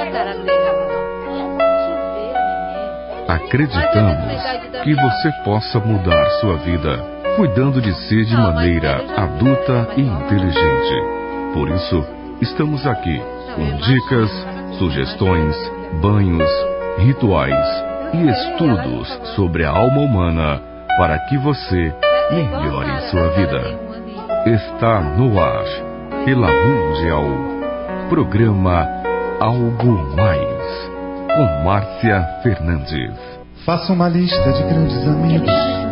Acreditamos que você possa mudar sua vida, cuidando de si de maneira adulta e inteligente. Por isso, estamos aqui com dicas, sugestões, banhos, rituais e estudos sobre a alma humana para que você melhore sua vida. Está no ar, pela Mundial, programa Algo Mais, com Márcia Fernandes. Faça uma lista de grandes amigos.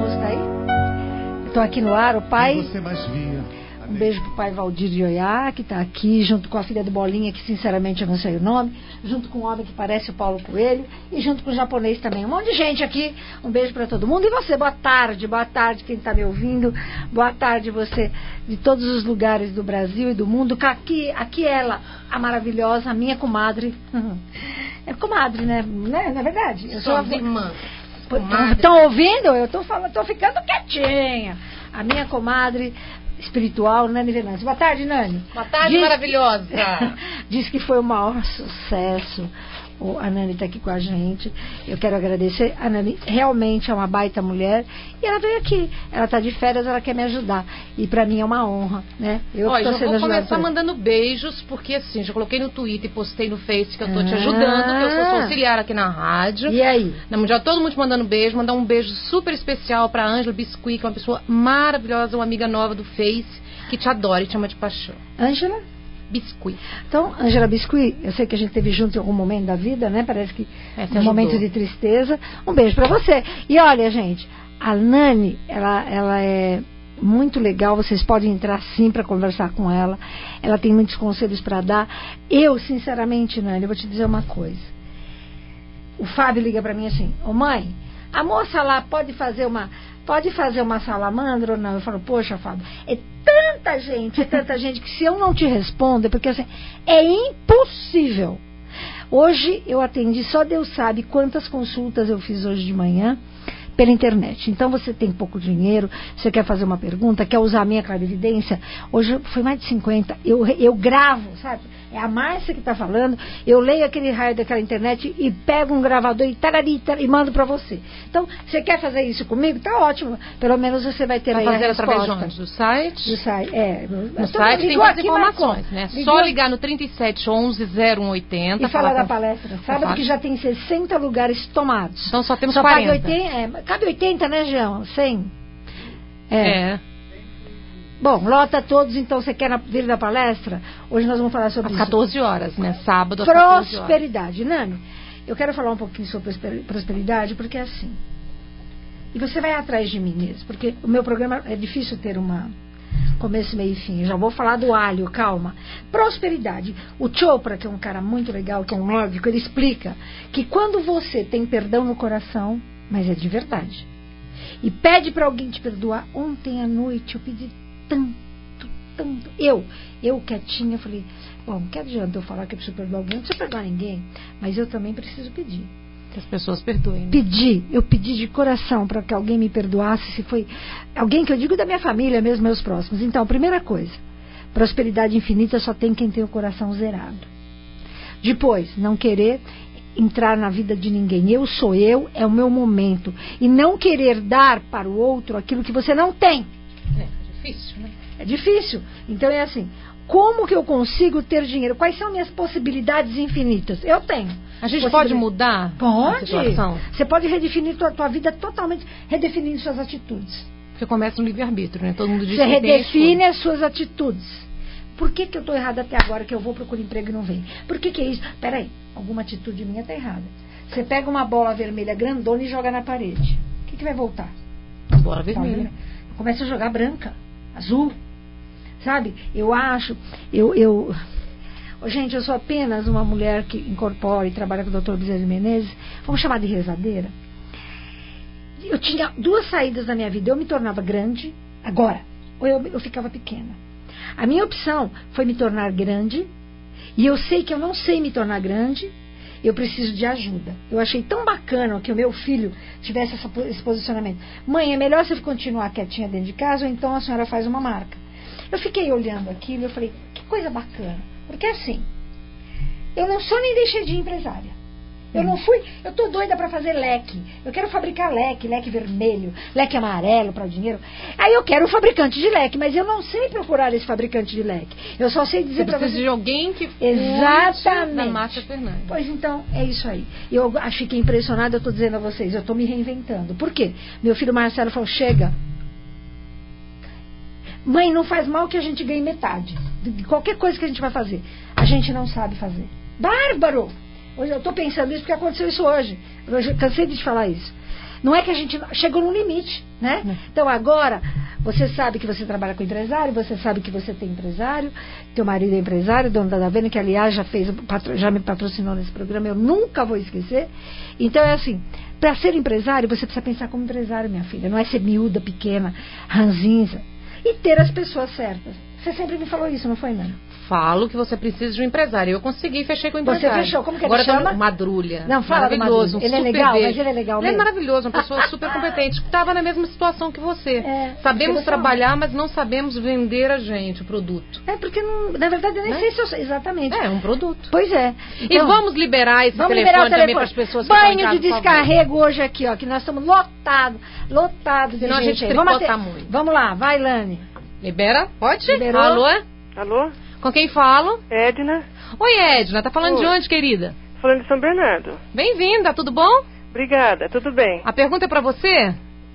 Estou aqui no ar, o pai. Você mais via. Um beijo pro pai Valdir de Oiá, que está aqui, junto com a filha do Bolinha, que sinceramente eu não sei o nome, junto com um homem que parece o Paulo Coelho, e junto com o japonês também. Um monte de gente aqui. Um beijo para todo mundo. E você, boa tarde quem está me ouvindo. Boa tarde você, de todos os lugares do Brasil e do mundo. Aqui ela, a maravilhosa, a minha comadre. É comadre, né? Não é verdade? Eu sou irmã. Estão ouvindo? Eu estou ficando quietinha. A minha comadre espiritual, Nani Venâncio. Boa tarde, Nani. Boa tarde, maravilhosa. Diz que foi o maior sucesso. A Nani está aqui com a gente. Eu quero agradecer. A Nani realmente é uma baita mulher. E ela veio aqui. Ela está de férias, ela quer me ajudar. E para mim é uma honra, né? Eu vou começar mandando beijos, porque assim, já coloquei no Twitter e postei no Face que eu estou te ajudando, que eu sou auxiliar aqui na rádio. E aí? Na Mundial, todo mundo te mandando beijo. Mandar um beijo super especial para a Ângela Biscuit, que é uma pessoa maravilhosa, uma amiga nova do Face, que te adora e te ama de paixão. Ângela Biscuit. Então, Ângela Biscuit, eu sei que a gente esteve junto em algum momento da vida, né? Parece que um momento de tristeza. Um beijo pra você. E olha, gente, a Nani, ela é muito legal. Vocês podem entrar sim para conversar com ela. Ela tem muitos conselhos para dar. Eu, sinceramente, Nani, eu vou te dizer uma coisa. O Fábio liga pra mim assim: ô mãe, a moça lá pode fazer uma salamandra ou não? Eu falo, poxa, Fábio, é tanta gente que se eu não te respondo, é porque assim, é impossível. Hoje eu atendi, só Deus sabe quantas consultas eu fiz hoje de manhã pela internet. Então você tem pouco dinheiro, você quer fazer uma pergunta, quer usar a minha clarividência, hoje foi mais de 50, eu gravo, sabe? É a Márcia que está falando, eu leio aquele raio daquela internet e pego um gravador e mando para você. Então, você quer fazer isso comigo? Tá ótimo, pelo menos você vai ter aí a resposta. Através do site? Do site, no site tem mais informações, né? Só ligar no 3711 0180 e falar da palestra. Sábado que já tem 60 lugares tomados. Então só temos 40. Cabe 80, né, João? 100? Bom, lota todos, então você quer vir da palestra? Hoje nós vamos falar sobre às 14 horas, né? Sábado às prosperidade. 14 horas. Nani, eu quero falar um pouquinho sobre prosperidade, porque é assim. E você vai atrás de mim mesmo, porque o meu programa é difícil ter uma começo, meio e fim. Eu já vou falar do alho, calma. Prosperidade. O Chopra, que é um cara muito legal, que é um nórdico, ele explica que quando você tem perdão no coração, mas é de verdade, e pede para alguém te perdoar, ontem à noite eu pedi tanto. Eu quietinha, falei, bom, que adianta eu falar que eu preciso perdoar alguém? Não preciso perdoar ninguém, mas eu também preciso pedir. Que as pessoas perdoem. Né? Eu pedi de coração para que alguém me perdoasse, se foi alguém que eu digo da minha família mesmo, meus próximos. Então, primeira coisa, prosperidade infinita só tem quem tem o coração zerado. Depois, não querer entrar na vida de ninguém. Eu sou eu, é o meu momento. E não querer dar para o outro aquilo que você não tem. É difícil, né? É difícil. Então é assim, como que eu consigo ter dinheiro? Quais são minhas possibilidades infinitas? Eu tenho. A gente pode mudar a situação? Você pode redefinir tua vida totalmente, redefinindo suas atitudes. Porque começa no livre-arbítrio, né? Todo mundo diz você que redefine as suas atitudes. Por que eu estou errada até agora, que eu vou procurar emprego e não vem? Por que é isso? Peraí, alguma atitude minha está errada. Você pega uma bola vermelha grandona e joga na parede. O que vai voltar? A bola vermelha. Começa a jogar branca, azul. Sabe? Eu acho... Gente, eu sou apenas uma mulher que incorpora e trabalha com o Dr. Bezerra Menezes. Vamos chamar de rezadeira. Eu tinha duas saídas na minha vida. Eu me tornava grande, agora, ou eu ficava pequena. A minha opção foi me tornar grande, e eu sei que eu não sei me tornar grande, eu preciso de ajuda. Eu achei tão bacana que o meu filho tivesse esse posicionamento. Mãe, é melhor você continuar quietinha dentro de casa, ou então a senhora faz uma marca. Eu fiquei olhando aquilo e eu falei, que coisa bacana. Porque assim, Eu não sou nem deixei de empresária. Eu não fui, eu tô doida para fazer leque. Eu quero fabricar leque vermelho, leque amarelo para dinheiro. Aí eu quero um fabricante de leque, mas eu não sei procurar esse fabricante de leque. Eu só sei dizer para você. Precisa de alguém que exatamente da Márcia Fernandes. Pois então, é isso aí. Eu fiquei impressionada, eu tô dizendo a vocês, eu tô me reinventando. Por quê? Meu filho Marcelo falou, chega. Mãe, não faz mal que a gente ganhe metade de qualquer coisa que a gente vai fazer. A gente não sabe fazer. Bárbaro! Hoje eu estou pensando isso porque aconteceu isso hoje. Eu já cansei de te falar isso. Não é que a gente chegou num limite, né? Então agora, você sabe que você trabalha com empresário, você sabe que você tem empresário, teu marido é empresário, dono da Davena, que aliás já me patrocinou nesse programa, eu nunca vou esquecer. Então é assim, para ser empresário, você precisa pensar como empresário, minha filha. Não é ser miúda, pequena, ranzinza. E ter as pessoas certas. Você sempre me falou isso, não foi, Nana? Falo que você precisa de um empresário. Eu consegui, fechei com o empresário. Você fechou, como que agora ele chama? Madrulha. Não, fala maravilhoso. Ele é legal, mas ele é legal mesmo. Ele é maravilhoso, uma pessoa super competente, que estava na mesma situação que você. Sabemos você trabalhar, mas não sabemos vender a gente, o produto. Porque, não, na verdade, eu nem sei se eu sei exatamente. É um produto. Pois é. Então, e vamos liberar esse telefone também para as pessoas que banho estão em casa, de descarrego hoje aqui, ó, que nós estamos lotados de senão gente. A gente tricota muito. Vamos lá, vai, Lani. Libera? Pode? Liberou? Alô? Com quem falo? Edna. Oi, Edna. Tá falando de onde, querida? Falando de São Bernardo. Bem-vinda, tudo bom? Obrigada, tudo bem. A pergunta é pra você?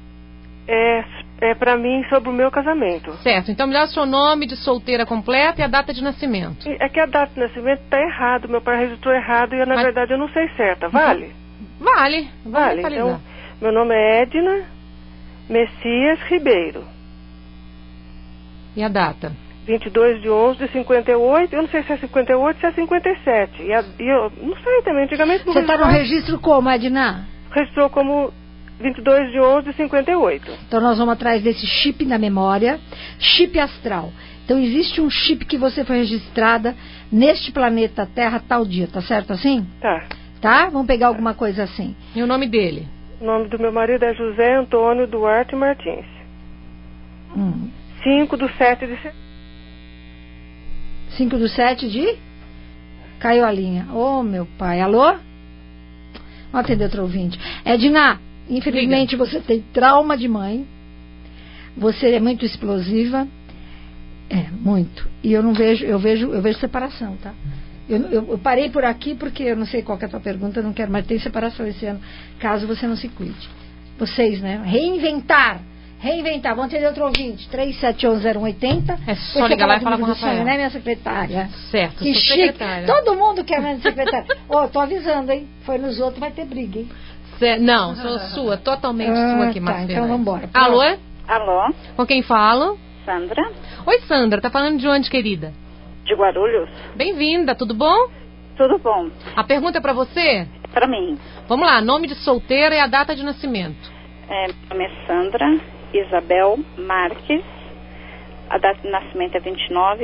É pra mim sobre o meu casamento. Certo, então me dá o seu nome de solteira completa e a data de nascimento. É que a data de nascimento tá errado, meu pai registrou errado e na verdade eu não sei certa. Vale? Vale. Então, meu nome é Edna Messias Ribeiro. E a data? 22/11/58, eu não sei se é 58 ou se é 57. E eu não sei também, antigamente... Você está no registro como, Edna? Registrou como 22/11/58. Então nós vamos atrás desse chip na memória, chip astral. Então existe um chip que você foi registrada neste planeta Terra tal dia, tá certo assim? Tá? Vamos pegar alguma coisa assim. E o nome dele? O nome do meu marido é José Antônio Duarte Martins. 5/7 de... 5/7 de... Caiu a linha. Ô, meu pai. Alô? Vamos atender outro ouvinte. Edna, infelizmente você tem trauma de mãe. Você é muito explosiva. Muito. E eu vejo separação, tá? Eu parei por aqui porque eu não sei qual que é a tua pergunta, eu não quero mais ter separação esse ano, caso você não se cuide. Vocês, né? Reinventar. Vamos atender outro ouvinte. 3711-0180. É só ligar lá e falar com o Rafael. Sonho, né, minha secretária? Certo, que chique. Secretária. Todo mundo quer minha secretária. Tô avisando, hein? Foi nos outros, vai ter briga, hein? Não, sou sua, totalmente sua aqui, Marcela. Então vamos embora. Alô? Alô? Com quem falo? Sandra. Oi, Sandra. Tá falando de onde, querida? De Guarulhos. Bem-vinda, tudo bom? Tudo bom. A pergunta é pra você? Pra mim. Vamos lá, nome de solteira e a data de nascimento. Meu nome é Sandra Isabel Marques. A data de nascimento é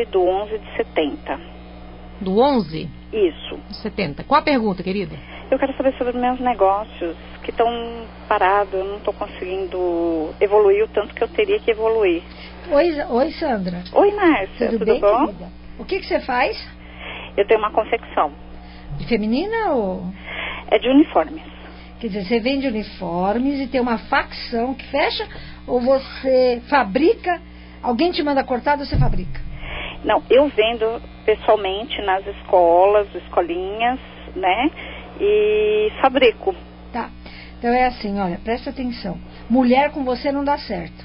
29/11/70. Do 11? Isso. 70. Qual a pergunta, querida? Eu quero saber sobre meus negócios que estão parados. Eu não estou conseguindo evoluir o tanto que eu teria que evoluir. Oi, Sandra. Oi, Márcia. Tudo bem, bom? Querida? O que você faz? Eu tenho uma confecção. De feminina ou... É de uniformes. Quer dizer, você vende uniformes e tem uma facção que fecha, ou você fabrica, alguém te manda cortado ou você fabrica? Não, eu vendo pessoalmente nas escolas, escolinhas, né? E fabrico. Tá. Então é assim, olha, presta atenção. Mulher com você não dá certo.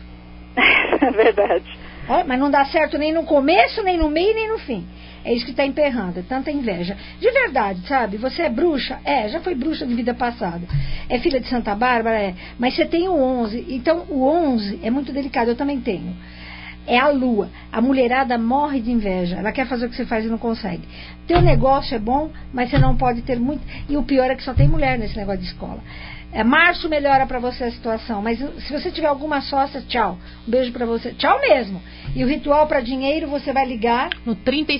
É verdade. Olha, mas não dá certo nem no começo, nem no meio, nem no fim. É isso que está emperrando, é tanta inveja. De verdade, sabe? Você é bruxa? Já foi bruxa de vida passada. É filha de Santa Bárbara? Mas você tem o 11. Então, o 11 é muito delicado, eu também tenho. É a lua. A mulherada morre de inveja. Ela quer fazer o que você faz e não consegue. Teu negócio é bom, mas você não pode ter muito... E o pior é que só tem mulher nesse negócio de escola. Março melhora pra você a situação, mas se você tiver alguma sócia, tchau. Um beijo pra você. Tchau mesmo. E o ritual pra dinheiro, você vai ligar... No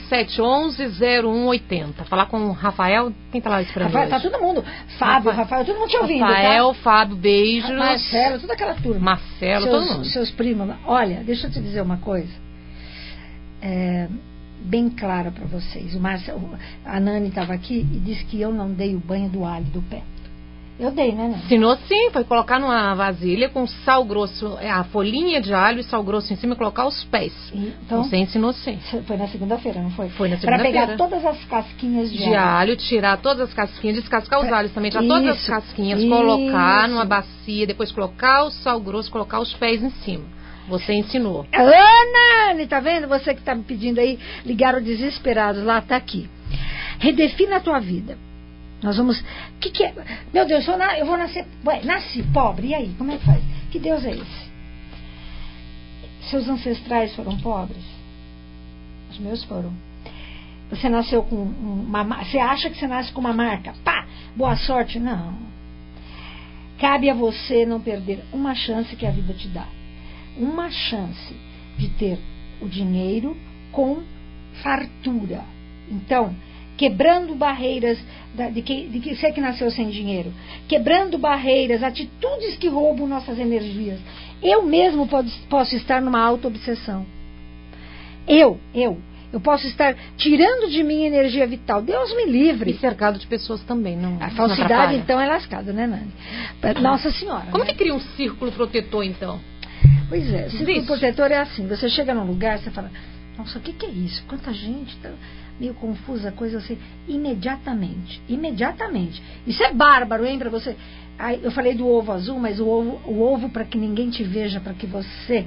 3711-0180. Falar com o Rafael. Quem tá lá esperando Rafael, hoje? Tá todo mundo. Fábio, Rafael, todo mundo te ouvindo, Rafael, tá? Fábio, beijos. Marcelo, toda aquela turma. Marcelo, todo mundo. Seus primos. Olha, deixa eu te dizer uma coisa. bem clara para vocês. A Nani estava aqui e disse que eu não dei o banho do alho do pé. Eu dei, né, Nani? Ensinou sim, foi colocar numa vasilha com sal grosso, a folhinha de alho e sal grosso em cima e colocar os pés. Então, você ensinou sim. Foi na segunda-feira, não foi? Foi na segunda-feira. Para pegar todas as casquinhas de alho, tirar todas as casquinhas, descascar os alhos também, tirar todas as casquinhas, colocar numa bacia, depois colocar o sal grosso, colocar os pés em cima. Você ensinou. Nani, tá vendo? Você que tá me pedindo aí, ligaram desesperados lá, tá aqui. Redefina a tua vida. Nós vamos... que é? Meu Deus, eu vou nascer... Ué, nasci pobre, e aí? Como é que faz? Que Deus é esse? Seus ancestrais foram pobres? Os meus foram. Você nasceu com uma... Você acha que você nasce com uma marca? Pá! Boa sorte? Não. Cabe a você não perder uma chance que a vida te dá. Uma chance de ter o dinheiro com fartura. Então... quebrando barreiras de que você que nasceu sem dinheiro, quebrando barreiras, atitudes que roubam nossas energias. Eu mesmo posso estar numa auto-obsessão. Eu posso estar tirando de mim energia vital. Deus me livre. E cercado de pessoas também, não. A falsidade, então, é lascada, né, Nani? Nossa Senhora. Como né? que cria um círculo protetor, então? Pois é, círculo protetor é assim. Você chega num lugar, você fala, nossa, o que é isso? Quanta gente... meio confusa, coisa assim, imediatamente. Isso é bárbaro, hein, pra você. Eu falei do ovo azul, mas o ovo para que ninguém te veja, para que você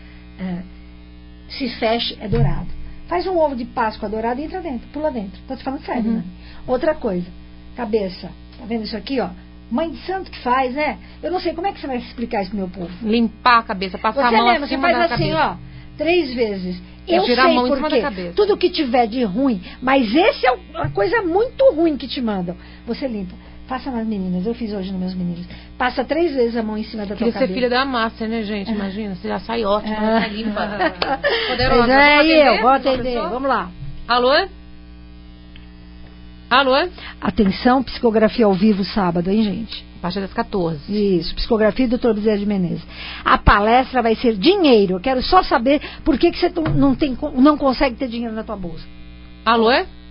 se feche, é dourado. Faz um ovo de Páscoa dourado e entra dentro, pula dentro. Tô te falando sério, né? Outra coisa, cabeça. Tá vendo isso aqui, ó? Mãe de santo que faz, né? Eu não sei, como é que você vai explicar isso pro meu povo? Limpar a cabeça, passar a mão acima da cabeça. Você faz assim, ó, 3 vezes. Eu sei porque tudo que tiver de ruim, mas esse é uma coisa muito ruim que te mandam. Você limpa. Faça nas meninas, eu fiz hoje nos meus meninos. Passa 3 vezes a mão em cima da tua cabeça. Queria ser filha da Márcia, né, gente? Imagina, você já sai ótima, tá limpa. Poderosa, vou atender. Vamos lá. Alô? Alô? Atenção, psicografia ao vivo sábado, hein, gente? A partir das 14. Isso, psicografia do Dr. Bezerra de Menezes. A palestra vai ser dinheiro. Eu quero só saber por que você não consegue ter dinheiro na tua bolsa. Alô?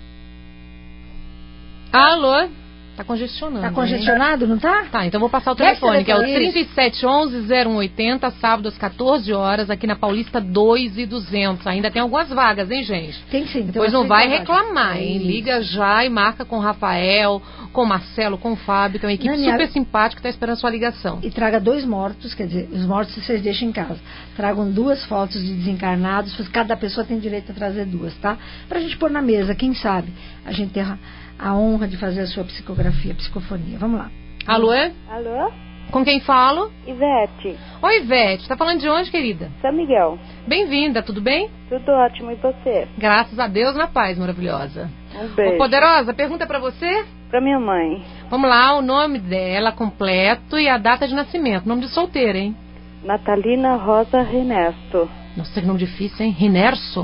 Alô? Tá congestionando. Tá congestionado, não tá? Tá, então vou passar o telefone, que é o 3711-0180, sábado às 14 horas, aqui na Paulista 2.200. Ainda tem algumas vagas, hein, gente? Tem sim. Depois não vai reclamar, hein? Liga já e marca com o Rafael, com o Marcelo, com o Fábio. Tem uma equipe super simpática que tá esperando a sua ligação. E traga 2 mortos, quer dizer, os mortos vocês deixam em casa. Tragam 2 fotos de desencarnados, cada pessoa tem direito a trazer 2, tá? Pra gente pôr na mesa, quem sabe a gente ter a honra de fazer a sua psicografia, psicofonia. Vamos lá. Alô? Alô? Com quem falo? Ivete. Oi, Ivete. Tá falando de onde, querida? São Miguel. Bem-vinda, tudo bem? Tudo ótimo, e você? Graças a Deus, na paz, maravilhosa. Um beijo. Ô, Poderosa, pergunta pra você? Pra minha mãe. Vamos lá, o nome dela completo e a data de nascimento. Nome de solteira, hein? Natalina Rosa Renesto. Nossa, que nome difícil, hein? Renerso?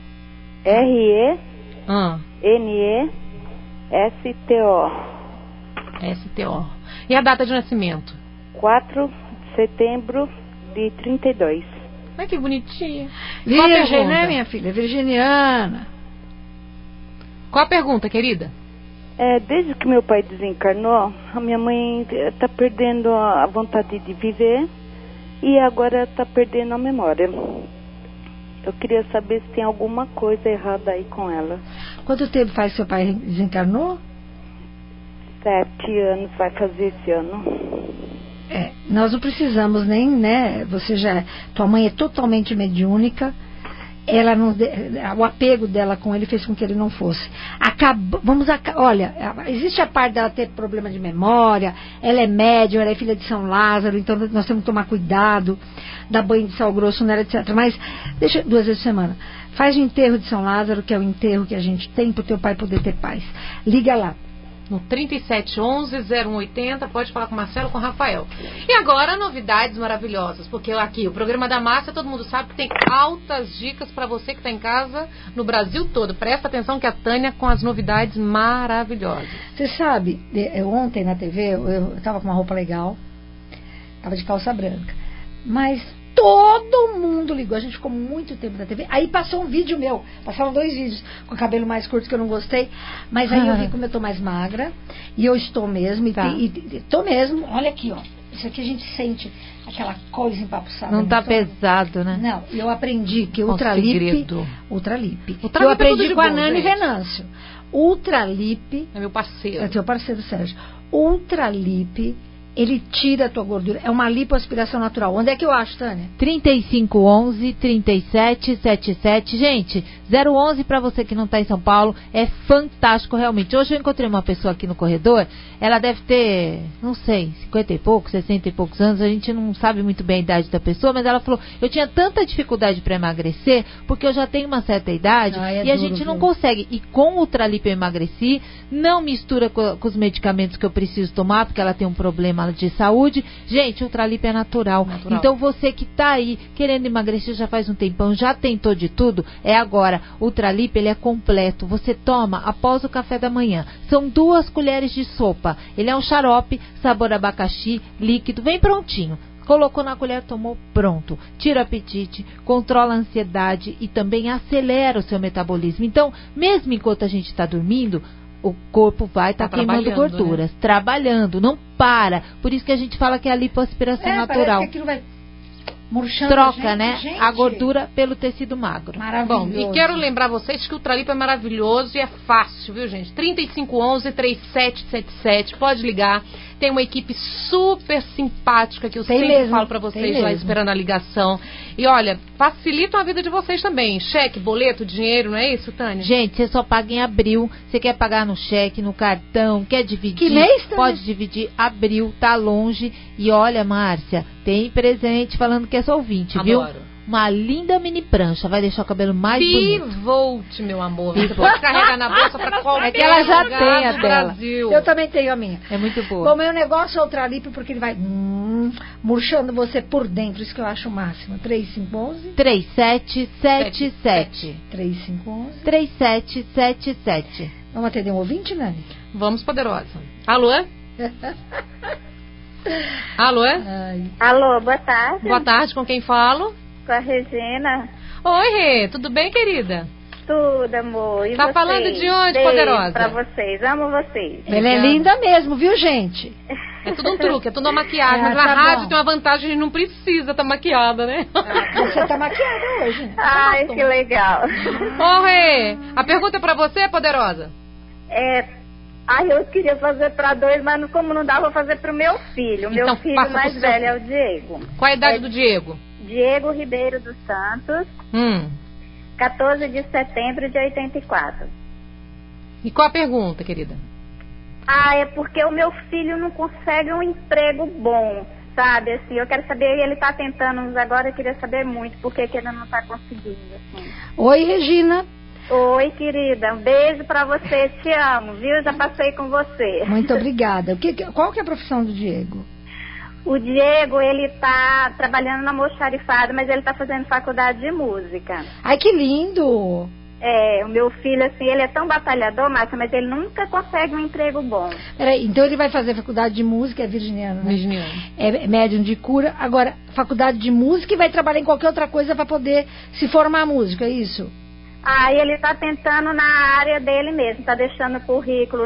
R-E-N-E S-T-O. S-T-O. E a data de nascimento? 4 de setembro de 32. Ai, que bonitinha. Virgem, né, minha filha? Virginiana. Qual a pergunta, querida? Desde que meu pai desencarnou, a minha mãe está perdendo a vontade de viver e agora está perdendo a memória. Eu queria saber se tem alguma coisa errada aí com ela. Quanto tempo faz que seu pai desencarnou? 7 anos, vai fazer esse ano. Nós não precisamos nem, né? Tua mãe é totalmente mediúnica. Ela não, o apego dela com ele fez com que ele não fosse. Olha, existe a parte dela ter problema de memória, ela é médium, ela é filha de São Lázaro, então nós temos que tomar cuidado, dar banho de sal grosso nela, etc. Mas deixa 2 vezes por semana. Faz o enterro de São Lázaro, que é o enterro que a gente tem para o teu pai poder ter paz. Liga lá. No 3711-0180, pode falar com o Marcelo, com o Rafael. E agora, novidades maravilhosas, porque aqui, o programa da Márcia, todo mundo sabe que tem altas dicas para você que está em casa, no Brasil todo. Presta atenção que a Tânia com as novidades maravilhosas. Você sabe, ontem na TV, eu estava com uma roupa legal, estava de calça branca, mas todo mundo ligou. A gente ficou muito tempo na TV. Aí passou um vídeo meu. Passaram 2 vídeos com cabelo mais curto que eu não gostei. Mas aí eu vi como eu tô mais magra. E eu estou mesmo. E tô mesmo. Olha aqui, ó. Isso aqui a gente sente aquela coisa empapuçada. Não tá pesado, né? Não. E eu aprendi que Ultralip. Eu aprendi com a Nani Venâncio. Ultralip. É meu parceiro. É teu parceiro, Sérgio. Ultralip. Ele tira a tua gordura. É uma lipoaspiração natural. Onde é que eu acho, Tânia? 3511-3777. Gente, 011 para você que não está em São Paulo. É fantástico, realmente. Hoje eu encontrei uma pessoa aqui no corredor. Ela deve ter, não sei, 50 e poucos, 60 e poucos anos. A gente não sabe muito bem a idade da pessoa. Mas ela falou, eu tinha tanta dificuldade para emagrecer, porque eu já tenho uma certa idade. E a gente não consegue. E com o Ultralip eu emagreci. Não mistura com os medicamentos que eu preciso tomar, porque ela tem um problema de saúde. Gente, o Ultralip é natural. Então você que tá aí querendo emagrecer já faz um tempão, já tentou de tudo, é agora. O Ultralip, ele é completo. Você toma após o café da manhã. São 2 colheres de sopa. Ele é um xarope, sabor abacaxi, líquido, vem prontinho. Colocou na colher, tomou, pronto. Tira o apetite, controla a ansiedade e também acelera o seu metabolismo. Então, mesmo enquanto a gente está dormindo, o corpo vai estar queimando gorduras, né? Trabalhando, não para. Por isso que a gente fala que é a lipoaspiração natural. Parece que aquilo vai murchando. Troca, né? A gordura pelo tecido magro. Bom, e quero lembrar vocês que o Ultralip é maravilhoso e é fácil, viu, gente? 3511-3777, pode ligar. Tem uma equipe super simpática que eu sempre falo pra vocês lá esperando a ligação. E olha, facilitam a vida de vocês também. Cheque, boleto, dinheiro, não é isso, Tânia? Gente, você só paga em abril. Você quer pagar no cheque, no cartão, quer dividir? Que mês, Tânia? Pode dividir. Abril, tá longe. E olha, Márcia, tem presente falando que é sua ouvinte, Adoro. Viu? Uma linda mini prancha, vai deixar o cabelo mais bonito. Pivolt, meu amor. Você pode carregar na bolsa pra qualquer É que ela já lugar tem a do dela. Brasil. Eu também tenho a minha. É muito boa. Bom, meu negócio é o Ultralip porque ele vai murchando você por dentro. Isso que eu acho o máximo. 3511 3777 3511-3777. Vamos atender um ouvinte, Nani? Vamos, poderosa. Alô? Alô? Alô, boa tarde. Boa tarde, com quem falo? Com a Regina. Oi, Rê, tudo bem, querida? Tudo, amor. E tá vocês? falando de onde, Beijo poderosa? Pra vocês, amo vocês. Ela é linda mesmo, viu, gente? É tudo um truque, é tudo uma maquiagem. Mas na rádio tem uma vantagem, a gente não precisa estar maquiada, né? Você tá maquiada hoje. Ai, que legal. Ô, Rê, a pergunta é pra você, poderosa? Eu queria fazer pra 2, mas como não dá, vou fazer pro meu filho. Meu Então, filho passa mais pro seu velho é o filho. Diego. Qual a idade do Diego? Diego Ribeiro dos Santos, 14 de setembro de 84. E qual a pergunta, querida? É porque o meu filho não consegue um emprego bom, sabe? Assim, eu quero saber, ele tá tentando agora, eu queria saber muito por que ele não tá conseguindo, assim. Oi, Regina. Oi, querida, um beijo pra você, te amo, viu? Já passei com você. Muito obrigada. Qual que é a profissão do Diego? O Diego, ele tá trabalhando na almoxarifada, mas ele tá fazendo faculdade de música. Ai, que lindo! O meu filho, assim, ele é tão batalhador, Márcia, mas ele nunca consegue um emprego bom. Peraí, então ele vai fazer faculdade de música, é virginiano, né? Virginiano. É médium de cura. Agora, faculdade de música e vai trabalhar em qualquer outra coisa para poder se formar músico, é isso? Ele tá tentando na área dele mesmo, tá deixando currículo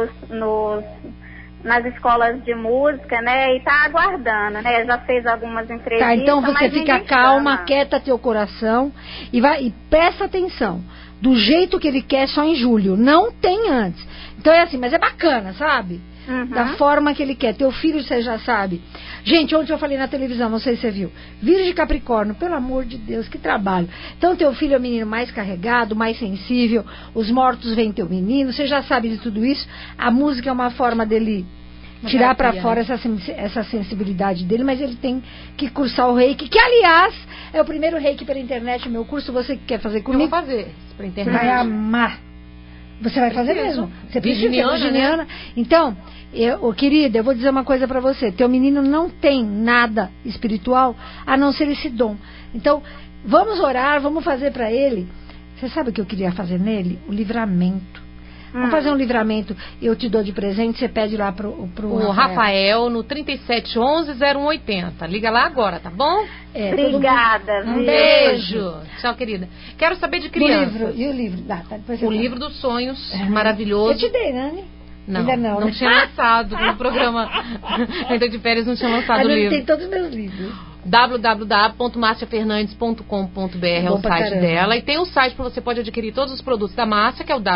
nas escolas de música, né? E tá aguardando, né? Já fez algumas entrevistas. Tá, então você fica calma, quieta teu coração e presta atenção. Do jeito que ele quer, só em julho. Não tem antes. Então é assim, mas é bacana, sabe? Da forma que ele quer. Teu filho, você já sabe. Gente, ontem eu falei na televisão, não sei se você viu. Virgem Capricórnio, pelo amor de Deus, que trabalho. Então teu filho é o menino mais carregado, mais sensível. Os mortos veem teu menino. Você já sabe de tudo isso. A música é uma forma dele tirar para fora essa sensibilidade dele, mas ele tem que cursar o reiki, que aliás é o primeiro reiki pela internet, o meu curso. Você que quer fazer comigo? Eu vou fazer pela internet. Vai amar. Você vai fazer mesmo. Você precisa ser virginiana. Né? Então, querida, eu vou dizer uma coisa pra você. Teu menino não tem nada espiritual a não ser esse dom. Então, vamos orar, vamos fazer pra ele. Você sabe o que eu queria fazer nele? O livramento. Vamos fazer um livramento, eu te dou de presente, você pede lá pro o Rafael no 3711-0180. Liga lá agora, tá bom? Obrigada. Um beijo. Tchau, querida. Quero saber de criança. E o livro? O livro dos sonhos, maravilhoso. Eu te dei, né? Não, não tinha lançado no programa. Ainda de férias não tinha lançado o livro. Tem todos os meus livros. www.marciafernandes.com.br é o site dela. E tem o site para você pode adquirir todos os produtos da Márcia, que é o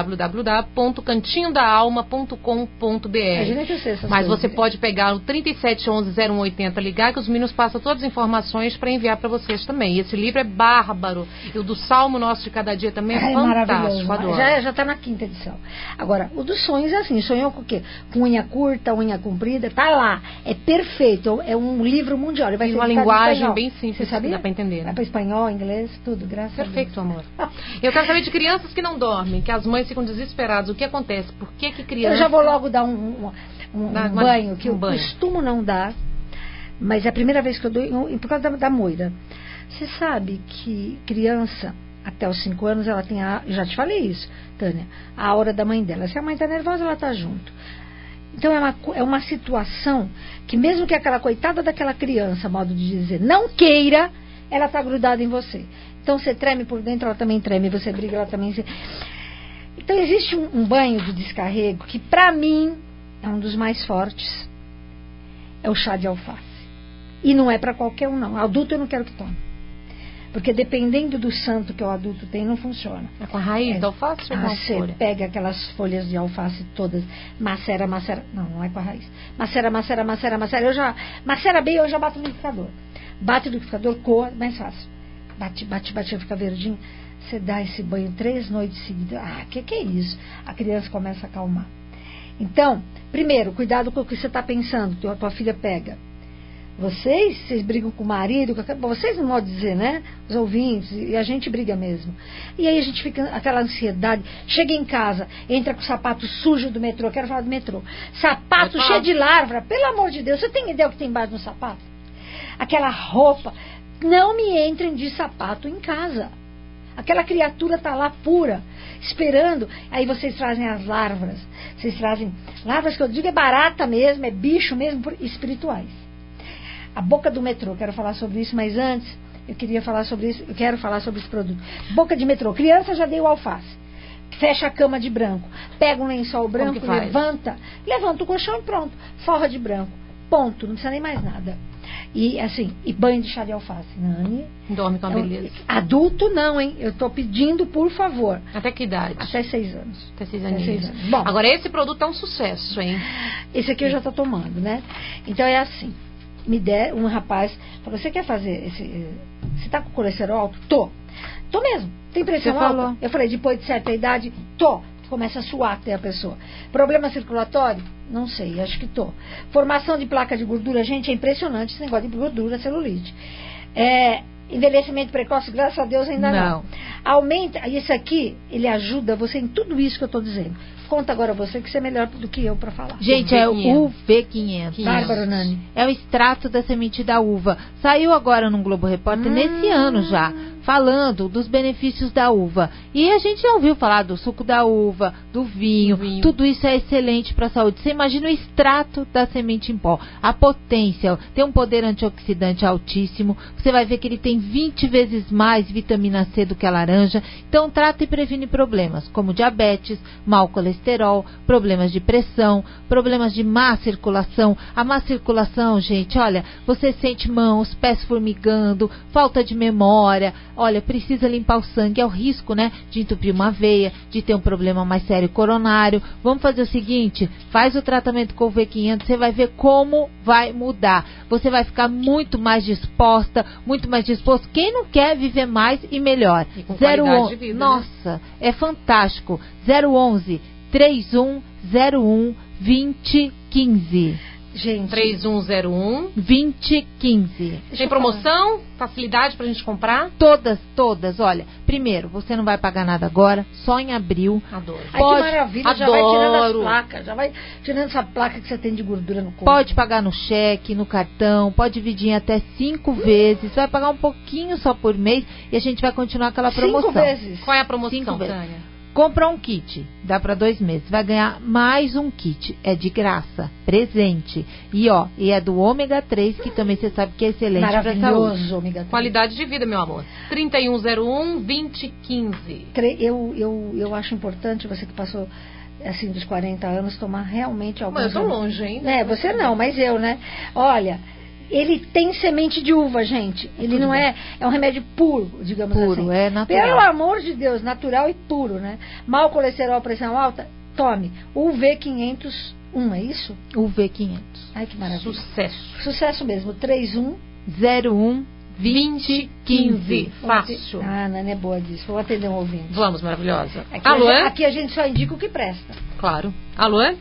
www.cantinhodaalma.com.br. Mas você pode pegar o 3711-0180, ligar, que os meninos passam todas as informações para enviar para vocês também. E esse livro é bárbaro. E o do Salmo Nosso de Cada Dia também é fantástico. Adoro. Já está na 5ª edição. Agora, o dos sonhos é assim, sonhou com o quê? Com unha curta, unha comprida, tá lá. É perfeito, é um livro mundial. Ele vai ser uma linguagem bem simples, sabia? Dá para entender. Dá para espanhol, inglês, tudo, graças a Deus. Perfeito, amor. Eu quero saber de crianças que não dormem, que as mães ficam desesperadas. O que acontece? Por que criança... Eu já vou logo dar um banho, que eu costumo não dar, mas é a primeira vez que eu dou, por causa da moira. Você sabe que criança, até os 5 anos, ela tem já te falei isso, Tânia, a aura da mãe dela. Se a mãe está nervosa, ela está junto. Então é uma situação que mesmo que aquela coitada daquela criança, modo de dizer, não queira, ela está grudada em você. Então você treme por dentro, ela também treme, você briga, ela também... Então existe um banho de descarrego que pra mim é um dos mais fortes. É o chá de alface. E não é pra qualquer um não. Adulto eu não quero que tome. Porque dependendo do santo que o adulto tem, não funciona. É com a raiz da alface ou com a folha? Você pega aquelas folhas de alface todas, macera. Não é com a raiz. Macera. Macera bem, eu já bato no liquidificador. Bate no liquidificador, coa, mais fácil. Bate, fica verdinho. Você dá esse banho 3 noites seguidas. Que é isso? A criança começa a acalmar. Então, primeiro, cuidado com o que você está pensando, que a tua filha pega. Vocês brigam com o marido, vocês não podem dizer, né? Os ouvintes, e a gente briga mesmo. E aí a gente fica aquela ansiedade. Chega em casa, entra com o sapato sujo do metrô, quero falar do metrô. Sapato cheio de larva, pelo amor de Deus, você tem ideia do que tem embaixo do sapato? Aquela roupa. Não me entrem de sapato em casa. Aquela criatura está lá pura, esperando. Aí vocês trazem as larvas. Vocês trazem larvas que eu digo é barata mesmo, é bicho mesmo, espirituais. A boca do metrô, quero falar sobre isso, mas antes eu quero falar sobre esse produto. Boca de metrô, criança já deu alface, fecha a cama de branco, pega um lençol branco, levanta o colchão e pronto, forra de branco, ponto, não precisa nem mais nada. E assim, e banho de chá de alface. Nani, dorme com a beleza. Adulto não, hein? Eu tô pedindo, por favor. Até que idade? Até 6 anos. Até 6 anos. Bom, agora esse produto é um sucesso, hein? Esse aqui eu já tô tomando, né? Então é assim. Me der um rapaz, falou, você quer fazer você tá com colesterol alto? Tô mesmo, tem pressão alta? Eu falei, depois de certa idade, começa a suar até a pessoa. Problema circulatório? Não sei, acho que tô. Formação de placa de gordura, gente, é impressionante esse negócio de gordura, celulite. Envelhecimento precoce, graças a Deus ainda não. Aumenta, isso aqui, ele ajuda você em tudo isso que eu estou dizendo. Conta agora você, que você é melhor do que eu para falar. Gente, é o UV500. Bárbaro, Nani. É o extrato da semente da uva. Saiu agora no Globo Repórter, nesse ano já, falando dos benefícios da uva. E a gente já ouviu falar do suco da uva, do vinho. Tudo isso é excelente para a saúde. Você imagina o extrato da semente em pó. A potência, tem um poder antioxidante altíssimo. Você vai ver que ele tem 20 vezes mais vitamina C do que a laranja. Então, trata e previne problemas como diabetes, mau colesterol, problemas de pressão, problemas de má circulação. A má circulação, gente, olha, você sente mãos, pés formigando, falta de memória. Olha, precisa limpar o sangue, é o risco, né, de entupir uma veia, de ter um problema mais sério coronário. Vamos fazer o seguinte, faz o tratamento com o V500, você vai ver como vai mudar. Você vai ficar muito mais disposta, muito mais disposto. Quem não quer viver mais e melhor? E com qualidade de vida, nossa, né? É fantástico. 011 3101 2015. Gente, 3101 2015. Tem promoção? Facilidade pra gente comprar? Todas. Olha, primeiro, você não vai pagar nada agora, só em abril. Adoro. Que maravilha, já vai tirando as placas, já vai tirando essa placa que você tem de gordura no corpo. Pode pagar no cheque, no cartão, pode dividir em até 5 vezes, vai pagar um pouquinho só por mês e a gente vai continuar aquela promoção. 5 vezes? Qual é a promoção, Tânia? Comprar um kit, dá para 2 meses, vai ganhar mais um kit, é de graça, presente. E é do ômega 3, que também você sabe que é excelente para a saúde. Maravilhoso, ômega 3. Qualidade de vida, meu amor. 3101-2015. Eu acho importante, você que passou assim dos 40 anos, tomar realmente alguns... Mas eu tô longe, hein? Você não, mas eu, né? Olha, ele tem semente de uva, gente. Ele não é um remédio puro, digamos assim. Puro, é natural. Pelo amor de Deus, natural e puro, né? Mau colesterol, pressão alta, tome. UV501, é isso? UV500. Ai, que maravilha. Sucesso mesmo. 3101-2015. Fácil. Ah, a Nana é boa disso. Vou atender um ouvinte. Vamos, maravilhosa. Alô? Aqui a gente só indica o que presta. Claro. Alô?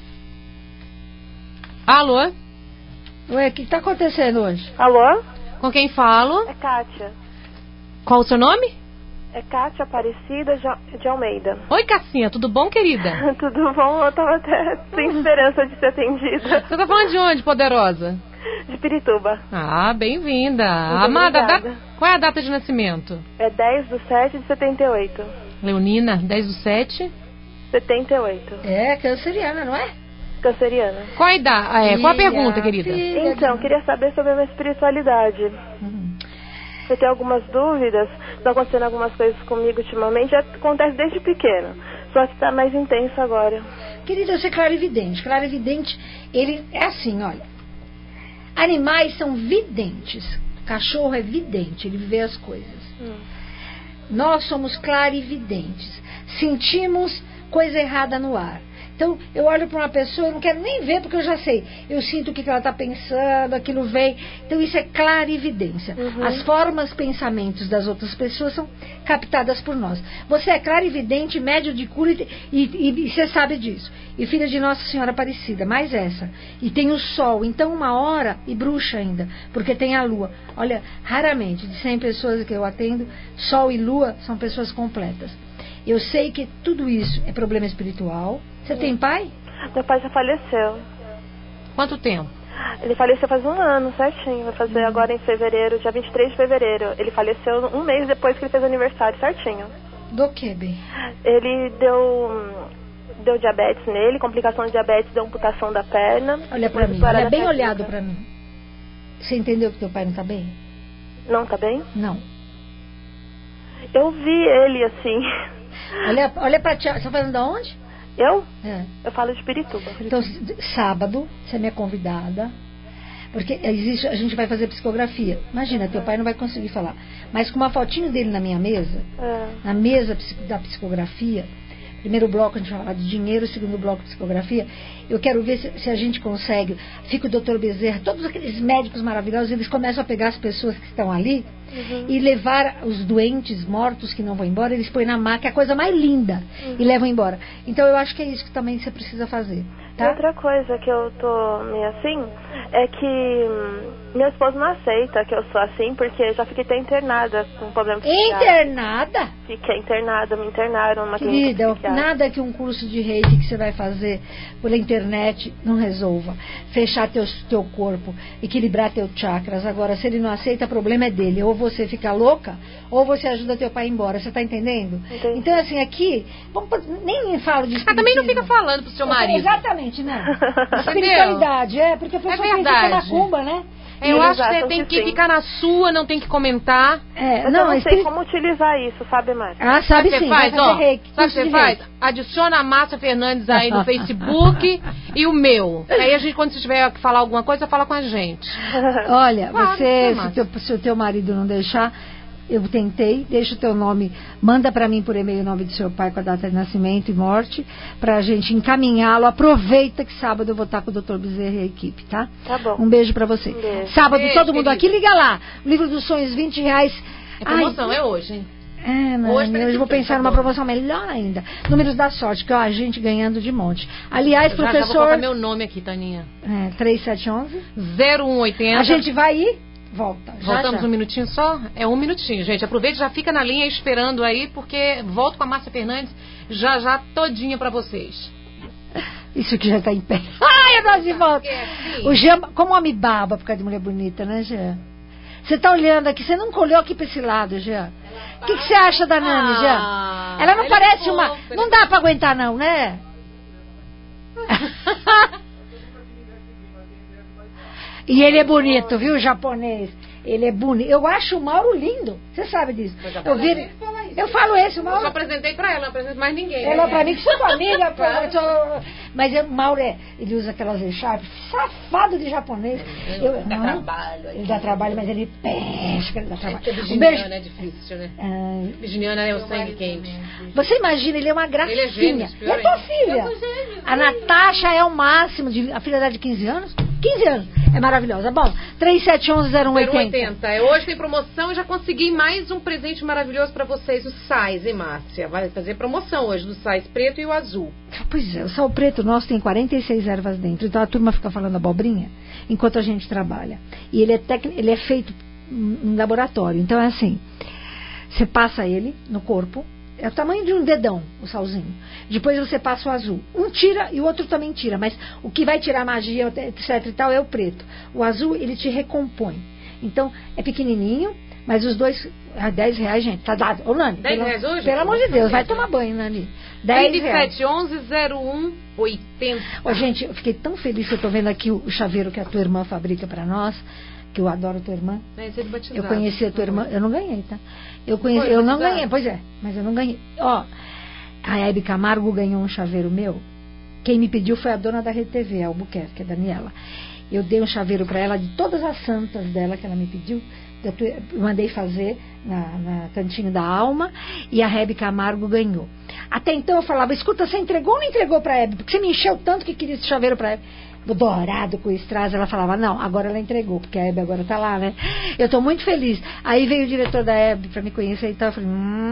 Alô? Ué, o que está acontecendo hoje? Alô? Com quem falo? É Kátia. Qual o seu nome? É Kátia Aparecida de Almeida. Oi, Cassinha, tudo bom, querida? Tudo bom, eu tava até sem esperança de ser atendida. Você tá falando de onde, poderosa? De Pirituba. Ah, bem-vinda. Amada, qual é a data de nascimento? É 10/7/78. Leonina, 10/7? 78. É, canceriana, não é? Canceriana. Qual a idade? Qual a pergunta, querida? Então, queria saber sobre a minha espiritualidade. Eu tenho algumas dúvidas, estão acontecendo algumas coisas comigo ultimamente, acontece desde pequeno, só que está mais intenso agora. Querida, você é clarividente. Clarividente, ele é assim, olha. Animais são videntes. Cachorro é vidente, ele vê as coisas. Nós somos clarividentes. Sentimos coisa errada no ar. Então, eu olho para uma pessoa, eu não quero nem ver, porque eu já sei. Eu sinto o que ela está pensando, aquilo vem. Então, isso é clarividência. As formas, pensamentos das outras pessoas são captadas por nós. Você é clarividente, médio de cura, e você sabe disso. E filha de Nossa Senhora Aparecida, mais essa. E tem o Sol, então uma hora, e bruxa ainda, porque tem a Lua. Olha, raramente, de 100 pessoas que eu atendo, Sol e Lua são pessoas completas. Eu sei que tudo isso é problema espiritual. Você tem pai? Meu pai já faleceu. Quanto tempo? Ele faleceu faz 1 ano, certinho. Vai fazer agora em fevereiro, dia 23 de fevereiro. Ele faleceu 1 mês depois que ele fez aniversário, certinho. Do que, bem? Ele deu diabetes nele, complicação de diabetes, deu amputação da perna. Olha pra mim, olha bem olhado pra mim. Você entendeu que teu pai não tá bem? Não tá bem? Não. Eu vi ele assim. Olha pra ti. Você tá falando de onde? Eu? Eu falo de Pirituba. Então, sábado, você é minha convidada. Porque a gente vai fazer psicografia. Imagina, teu pai não vai conseguir falar. Mas com uma fotinho dele na minha mesa, na mesa da psicografia, primeiro bloco a gente vai falar de dinheiro, segundo bloco de psicografia, eu quero ver se a gente consegue. Fica o Dr. Bezerra, todos aqueles médicos maravilhosos, eles começam a pegar as pessoas que estão ali e levar os doentes mortos que não vão embora, eles põem na maca, é a coisa mais linda, e levam embora. Então eu acho que é isso que também você precisa fazer. Tá? Outra coisa que eu tô meio assim é que meu esposo não aceita que eu sou assim, porque já fiquei até internada com problema psiquiátrico. Internada? Fiquei internada, me internaram numa clínica psiquiátrica. Nada que um curso de reiki que você vai fazer pela internet não resolva. Fechar teu corpo, equilibrar teus chakras. Agora, se ele não aceita, o problema é dele. Ou você fica louca, ou você ajuda teu pai a ir embora. Você tá entendendo? Entendi. Então, assim, aqui, nem falo de espiritismo. Também não fica falando pro seu marido. Exatamente. Não. Espiritualidade, porque a pessoa fica na cumba, né? Eu acho que você tem que ficar na sua, não tem que comentar. Eu não sei como utilizar isso, sabe, Márcia? Ah, sabe sim. Faz, sabe o que você faz? Adiciona a Márcia Fernandes aí no Facebook e o meu. Aí a gente, quando você tiver que falar alguma coisa, fala com a gente. Olha, se o teu marido não deixar... Eu tentei, deixa o teu nome, manda para mim por e-mail o nome do seu pai com a data de nascimento e morte, pra gente encaminhá-lo. Aproveita que sábado eu vou estar com o Dr. Bezerra e a equipe, tá? Tá bom. Um beijo pra você. Sábado, todo mundo aqui, liga lá. O livro dos sonhos, R$20. É promoção, é hoje, hein? Hoje eu vou pensar numa promoção melhor ainda. Números da sorte, que ó, a gente ganhando de monte. Aliás, professor... Já vou colocar meu nome aqui, Taninha. 3711 0180. A gente vai ir? Voltamos um minutinho só? É 1 minutinho, gente. Aproveite, já fica na linha esperando aí, porque volto com a Márcia Fernandes já todinha pra vocês. Isso que já tá em pé. Ai, eu gosto de volta. O Jean, como homem baba por causa de mulher bonita, né, Jean? Você tá olhando aqui, você nunca olhou aqui pra esse lado, Jean. O que você acha da Nani, Jean? Ela não parece uma... Não dá pra aguentar não, né? E ele é bonito, viu, japonês? Ele é bonito. Eu acho o Mauro lindo. Você sabe disso. Eu falo esse, o Mauro. Eu só apresentei pra ela, não apresento mais ninguém. Ela pra mim que sou tua amiga. Mas o Mauro ele usa aquelas echarpes. Safado de japonês. Ele dá trabalho. Ele dá trabalho, mas ele pesca. Ele dá trabalho. Porque virginiana é difícil, né? Virginiana é o sangue quente. Você imagina, ele é uma gracinha. Ele é gêmeo. E a tua filha? A Natasha é o máximo. A filha dela de 15 anos? 15 anos. É maravilhosa. Bom, 3711-0180. Hoje tem promoção, já consegui mais um presente maravilhoso pra vocês, o sais, hein, Márcia? Vai fazer promoção hoje do sais preto e o azul. Pois é, o sal preto nosso tem 46 ervas dentro, então a turma fica falando abobrinha enquanto a gente trabalha. E ele é feito em laboratório, então é assim, você passa ele no corpo, é o tamanho de um dedão, o salzinho. Depois você passa o azul. Um tira e o outro também tira, mas o que vai tirar a magia, etc e tal, é o preto. O azul, ele te recompõe. Então, é pequenininho, mas os dois... R$10, gente, tá dado. Ô, Nani, R$10 hoje? Pelo amor de Deus, vai tomar banho, Nani. R$10. 3711-0180. Ô, gente, eu fiquei tão feliz que eu tô vendo aqui o chaveiro que a tua irmã fabrica pra nós, que eu adoro a tua irmã. Eu conheci a tua irmã, eu não ganhei, tá? Eu não ganhei, pois é, mas eu não ganhei. Ó, a Hebe Camargo ganhou um chaveiro meu. Quem me pediu foi a dona da Rede TV, a Albuquerque, a Daniela. Eu dei um chaveiro para ela de todas as santas dela que ela me pediu. Eu mandei fazer na Cantinho da Alma e a Hebe Camargo ganhou. Até então eu falava, escuta, você entregou ou não entregou para a Hebe? Porque você me encheu tanto que queria esse chaveiro para a Hebe. Dourado com strass, ela falava, não, agora ela entregou, porque a Hebe agora tá lá, né? Eu tô muito feliz. Aí veio o diretor da Hebe para me conhecer e tal, eu falei,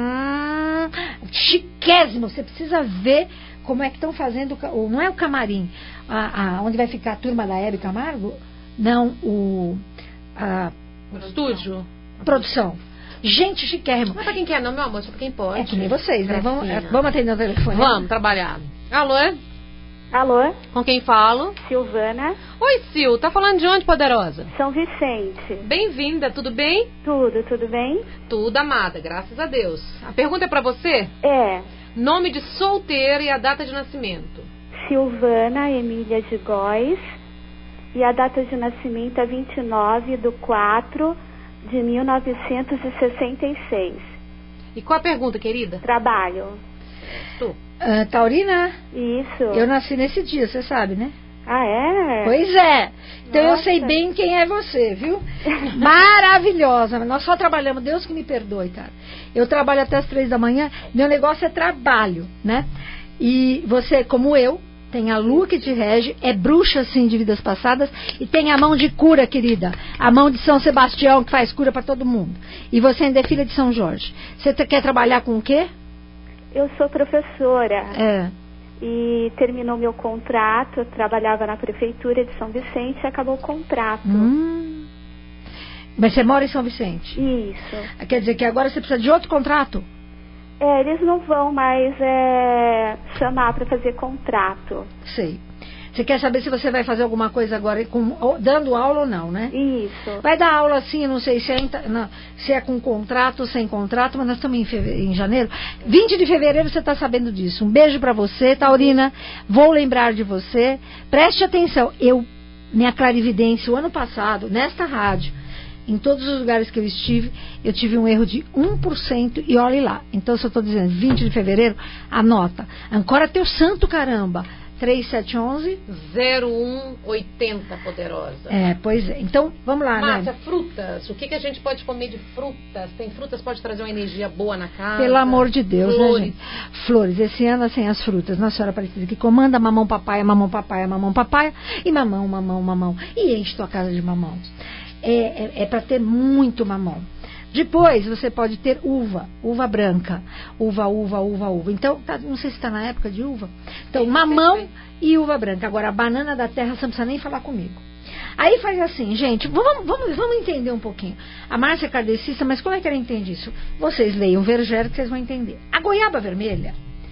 chiquésimo, você precisa ver como é que estão fazendo, não é o camarim, onde vai ficar a turma da Hebe Camargo? Não, o estúdio? Produção. Gente, chiquérrimo. Não é pra quem quer não, meu amor, só pra quem pode. É que nem vocês, né? Vamos atender o telefone. Vamos trabalhar. Alô? Alô? Com quem falo? Silvana. Oi, Sil. Tá falando de onde, poderosa? São Vicente. Bem-vinda, tudo bem? Tudo bem? Tudo, amada, graças a Deus. A pergunta é pra você? É. Nome de solteira e a data de nascimento? Silvana Emília de Góes. E a data de nascimento é 29/4/1966. E qual a pergunta, querida? Trabalho. Tu. Taurina? Isso. Eu nasci nesse dia, você sabe, né? Ah, é? Pois é. Então Nossa. Eu sei bem quem é você, viu? Maravilhosa. Nós só trabalhamos, Deus que me perdoe, cara. Eu trabalho até as 3 da manhã, meu negócio é trabalho, né? E você, como eu, tem a lua que te rege, é bruxa, assim, de vidas passadas, e tem a mão de cura, querida. A mão de São Sebastião, que faz cura para todo mundo. E você ainda é filha de São Jorge. Você quer trabalhar com o quê? Eu sou professora. É. E terminou meu contrato, eu trabalhava na prefeitura de São Vicente e acabou o contrato. Mas você mora em São Vicente? Isso. Quer dizer que agora você precisa de outro contrato? É, eles não vão mais chamar para fazer contrato. Sei. Você quer saber se você vai fazer alguma coisa agora dando aula ou não, né? Isso. Vai dar aula assim, eu não sei se é com contrato ou sem contrato, mas nós estamos em janeiro. 20 de fevereiro você está sabendo disso. Um beijo para você, Taurina. Vou lembrar de você. Preste atenção. Minha clarividência, o ano passado, nesta rádio, em todos os lugares que eu estive, eu tive um erro de 1% e olhe lá. Então, se eu estou dizendo 20 de fevereiro, anota. Ancora teu santo, caramba. 3711-0180, poderosa. Pois é. Então, vamos lá, Márcia, frutas. O que a gente pode comer de frutas? Tem frutas, pode trazer uma energia boa na casa. Pelo amor de Deus, flores. Né, gente? Flores. Esse ano, sem as frutas. Nossa Senhora Aparecida, que comanda mamão, papaya, mamão, papaya, mamão, papaya. E mamão, mamão, mamão. E enche tua casa de mamão. É para ter muito mamão. Depois você pode ter uva branca, uva. Então, não sei se está na época de uva. Então, mamão e uva branca. Agora, a banana da terra, você não precisa nem falar comigo. Aí faz assim, gente, vamos entender um pouquinho. A Márcia é kardecista, mas como é que ela entende isso? Vocês leiam Vergero que vocês vão entender. A goiaba vermelha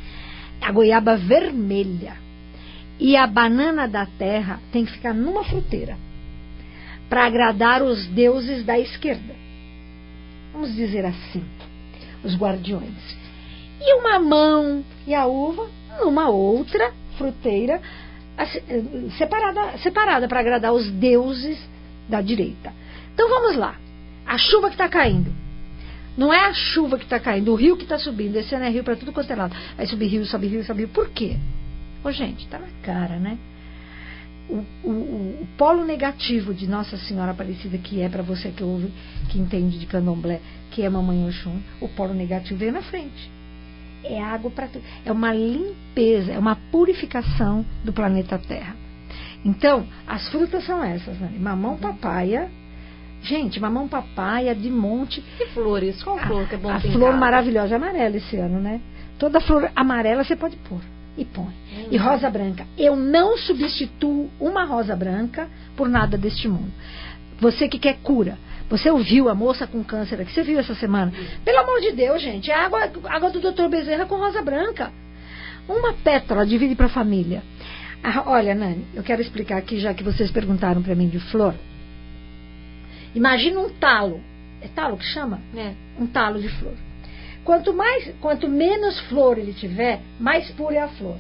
e a banana da terra tem que ficar numa fruteira para agradar os deuses da esquerda. Vamos dizer assim. os guardiões. E o mamão e a uva numa outra fruteira separada para agradar os deuses da direita. Então vamos lá. A chuva que está caindo. Não é a chuva que está caindo, o rio que está subindo. Esse ano é rio para tudo quanto é lado. Vai subir rio, sobe rio, sobe rio. Por quê? Ô, gente, tá na cara, né? O polo negativo de Nossa Senhora Aparecida, que é para você que ouve, que entende de candomblé, que é Mamãe Oxum, o polo negativo veio na frente. É água para tudo. É uma limpeza, é uma purificação do planeta Terra. Então, as frutas são essas, né? Mamão, papaya. Gente, mamão, papaya, de monte. E flores? Qual flor que é bom A flor maravilhosa, amarela esse ano, né? Toda flor amarela você pode pôr. E põe. E rosa branca. Eu não substituo uma rosa branca por nada deste mundo. Você que quer cura. Você ouviu a moça com câncer aqui? Você viu essa semana? Pelo amor de Deus, gente. É água do Dr. Bezerra com rosa branca. Uma pétala divide para a família. Olha, Nani, eu quero explicar aqui, já que vocês perguntaram para mim de flor. Imagina um talo. É talo que chama? É. Um talo de flor. Quanto menos flor ele tiver, mais pura é a flor.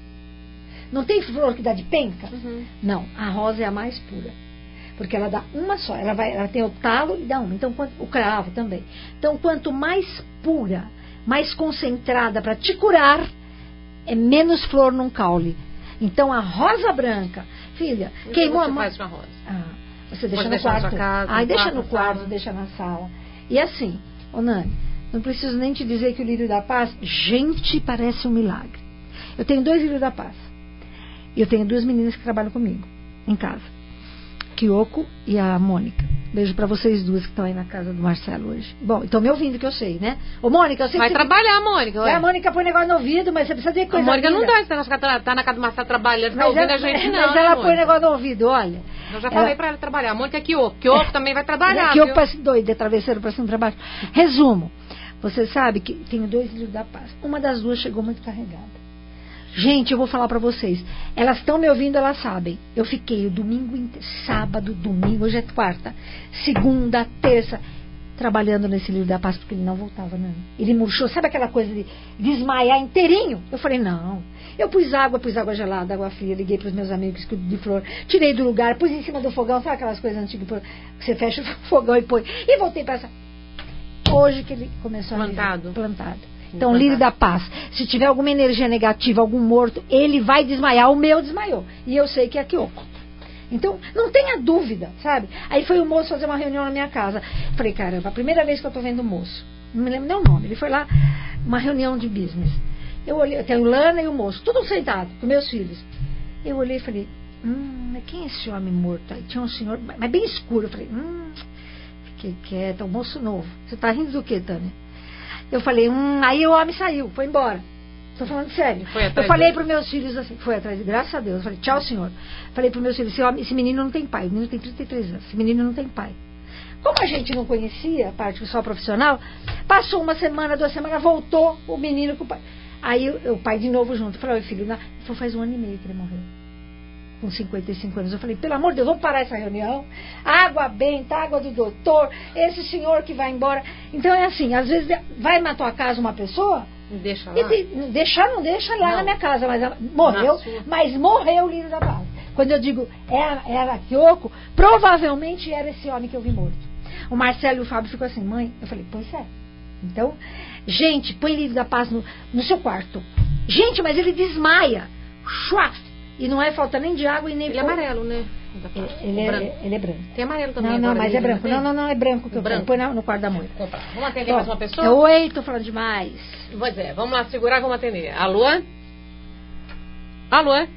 Não tem flor que dá de penca? Não, a rosa é a mais pura. Porque ela dá uma só. Ela tem o talo e dá uma. Então, o cravo também. Então, quanto mais pura, mais concentrada para te curar, é menos flor num caule. Então, a rosa branca, filha, queimou a mão. Faz com a rosa? Você deixa no quarto. Deixa no quarto, deixa na sala. E assim, ô Nani, não preciso nem te dizer que o lírio da paz, gente, parece um milagre. Eu tenho 2 lírios da paz. E eu tenho 2 meninas que trabalham comigo, em casa. Kyoko e a Mônica. Beijo pra vocês duas que estão aí na casa do Marcelo hoje. Bom, estão me ouvindo, que eu sei, né? Ô, Mônica, eu sei vai que trabalhar, Mônica. A Mônica põe negócio no ouvido, mas você precisa ver coisa. A Mônica não dá, você tá na casa do Marcelo trabalhando, tá ouvindo a gente, não. Mas ela põe negócio no ouvido, olha. Eu já falei pra ela trabalhar. A Mônica é Kyoko. Kyoko também vai trabalhar. Kyoko parece doida, travesseiro pra cima e pra baixo. Resumo. Você sabe que tenho 2 lírios da paz. Uma das 2 chegou muito carregada. Gente, eu vou falar pra vocês. Elas estão me ouvindo, elas sabem. Eu fiquei o domingo inteiro, sábado, domingo, hoje é quarta, segunda, terça, trabalhando nesse lírio da paz, porque ele não voltava, não. Ele murchou, sabe aquela coisa de desmaiar inteirinho? Eu falei, não. Eu pus água gelada, água fria, liguei pros meus amigos que de flor, tirei do lugar, pus em cima do fogão, sabe aquelas coisas antigas que você fecha o fogão e põe. E voltei pra essa. Hoje que ele começou plantado. Então, lírio da paz. Se tiver alguma energia negativa, algum morto, ele vai desmaiar. O meu desmaiou. E eu sei que é a Kyoko. Então, não tenha dúvida, sabe? Aí foi o moço fazer uma reunião na minha casa. Falei, caramba, a primeira vez que eu tô vendo o moço. Não me lembro nem o nome. Ele foi lá, uma reunião de business. Eu olhei, tem o Lana e o moço, tudo sentado, com meus filhos. Eu olhei e falei, quem é esse homem morto aí? Tinha um senhor, mas bem escuro. Eu falei, fiquei quieta, um moço novo. Você tá rindo do quê, Tânia? Eu falei, aí o homem saiu, foi embora. Estou falando sério. Eu falei para os meus filhos assim, foi atrás, graças a Deus. Eu falei, tchau, senhor. Falei para os meus filhos, esse menino não tem pai. O menino tem 33 anos. Esse menino não tem pai. Como a gente não conhecia a parte só profissional, passou 1 semana, 2 semanas, voltou o menino com o pai. Aí o pai de novo junto. Eu falei, filho, faz 1 ano e meio que ele morreu. Com 55 anos. Eu falei, pelo amor de Deus, vamos parar essa reunião. Água benta, água do doutor, esse senhor que vai embora. Então é assim, às vezes vai na tua casa uma pessoa, deixa lá. Não deixa lá na minha casa, mas ela morreu, o lírio da paz. Quando eu digo era a Kyoko, provavelmente era esse homem que eu vi morto. O Marcelo e o Fábio ficou assim, mãe, eu falei, pois é. Então, gente, põe lírio da paz no seu quarto. Gente, mas ele desmaia. Chuaf! E não é falta nem de água e nem... Ele é amarelo, né? Ele é branco. Tem amarelo também. Não, mas é branco. Não, é branco que eu quero. Põe no quarto da mãe. Vamos atender mais uma pessoa? Oi, tô falando demais. Pois é, vamos lá segurar e vamos atender. Alô? Alô?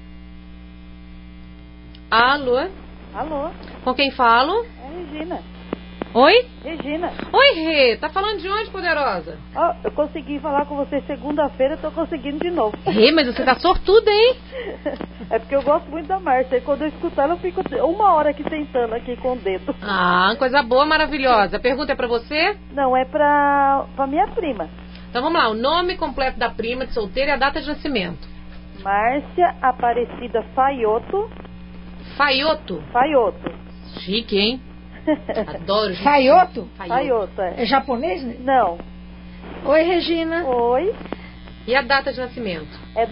Alô? Alô? Com quem falo? É Regina. Oi? Regina. Oi, Rê. Tá falando de onde, poderosa? Eu consegui falar com você segunda-feira, tô conseguindo de novo. Rê, mas você tá sortuda, hein? É porque eu gosto muito da Márcia. E quando eu escuto ela, eu fico 1 hora aqui tentando aqui com o dedo. Ah, coisa boa, maravilhosa. A pergunta é pra você? Não, é pra minha prima. Então vamos lá, o nome completo da prima de solteira e a data de nascimento. Márcia Aparecida Faioto. Faioto? Faioto. Chique, hein? Adoro. Faioto? Faioto, é. É japonês? Não. Oi, Regina. Oi. E a data de nascimento? É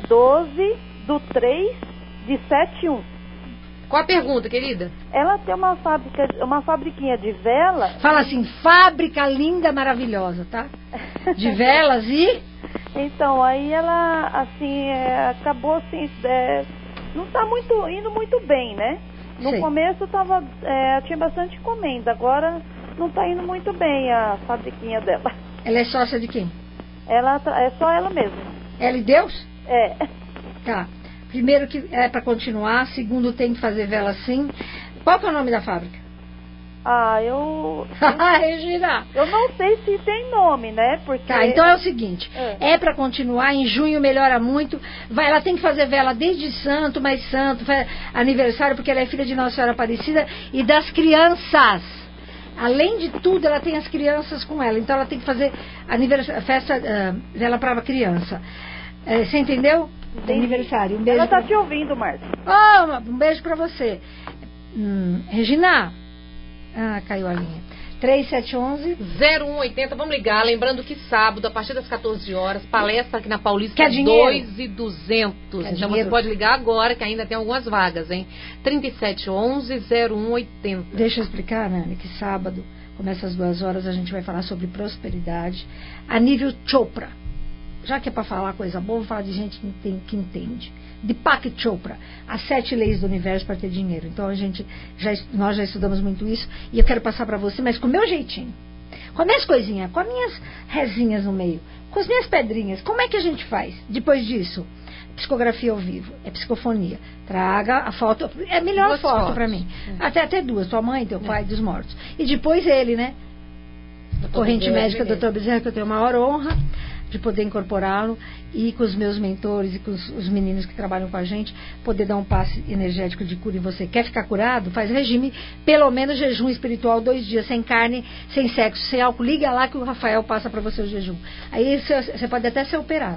12/3/71. Qual a pergunta, querida? Ela tem uma fabriquinha de vela. Fala assim, fábrica linda, maravilhosa, tá? De velas e... Então, aí ela, assim, acabou assim, não tá indo muito bem, né? No começo tinha bastante encomenda, agora não tá indo muito bem a fabriquinha dela. Ela é sócia de quem? É só ela mesma. Ela e Deus? É. Tá. Primeiro que é para continuar, segundo tem que fazer vela sim. Qual que é o nome da fábrica? Regina! Eu não sei se tem nome, né? Porque... Tá, então é o seguinte, é para continuar, em junho melhora muito, ela tem que fazer vela desde santo, mais santo, aniversário, porque ela é filha de Nossa Senhora Aparecida e das crianças. Além de tudo, ela tem as crianças com ela, então ela tem que fazer festa vela para criança. Você entendeu? Aniversário. Um beijo. Ela tá te ouvindo, Márcia. Um beijo pra você. Regina. Caiu a linha. 3711-0180. Vamos ligar. Lembrando que sábado, a partir das 14 horas, palestra aqui na Paulista, Quer dinheiro? 2.200. Então dinheiro? Você pode ligar agora, que ainda tem algumas vagas, hein? 3711-0180. Deixa eu explicar, Nani, que sábado, começa às 2 horas, a gente vai falar sobre prosperidade a nível Chopra. Já que é para falar coisa boa, vou falar de gente que entende. Deepak Chopra, as 7 leis do universo para ter dinheiro. Então nós já estudamos muito isso e eu quero passar para você, mas com o meu jeitinho, com as minhas coisinhas, com as minhas rezinhas no meio, com as minhas pedrinhas. Como é que a gente faz? Depois disso, psicografia ao vivo, é psicofonia. Traga a foto, é a melhor foto para mim. Até 2, tua mãe, teu pai, dos mortos. E depois ele, né? Corrente médica, Dr. Bezerra, que eu tenho a maior honra de poder incorporá-lo e com os meus mentores e com os meninos que trabalham com a gente, poder dar um passe energético de cura em você. Quer ficar curado? Faz regime, pelo menos jejum espiritual, 2 dias, sem carne, sem sexo, sem álcool. Liga lá que o Rafael passa para você o jejum. Aí você pode até ser operado.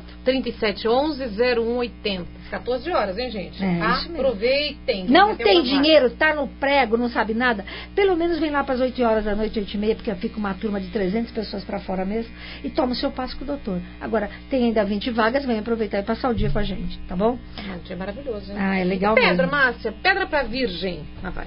3711-0180. 14 horas, hein, gente? Aproveitem. Não tem dinheiro, tá no prego, não sabe nada. Pelo menos vem lá para as 8 horas da noite, 8h30, porque fica uma turma de 300 pessoas para fora mesmo, e toma o seu passo com o doutor. Agora, tem ainda 20 vagas, vem aproveitar e passar o dia com a gente, tá bom? Um dia maravilhoso, hein? É legal pedra, mesmo. Márcia, pedra pra virgem. Vai.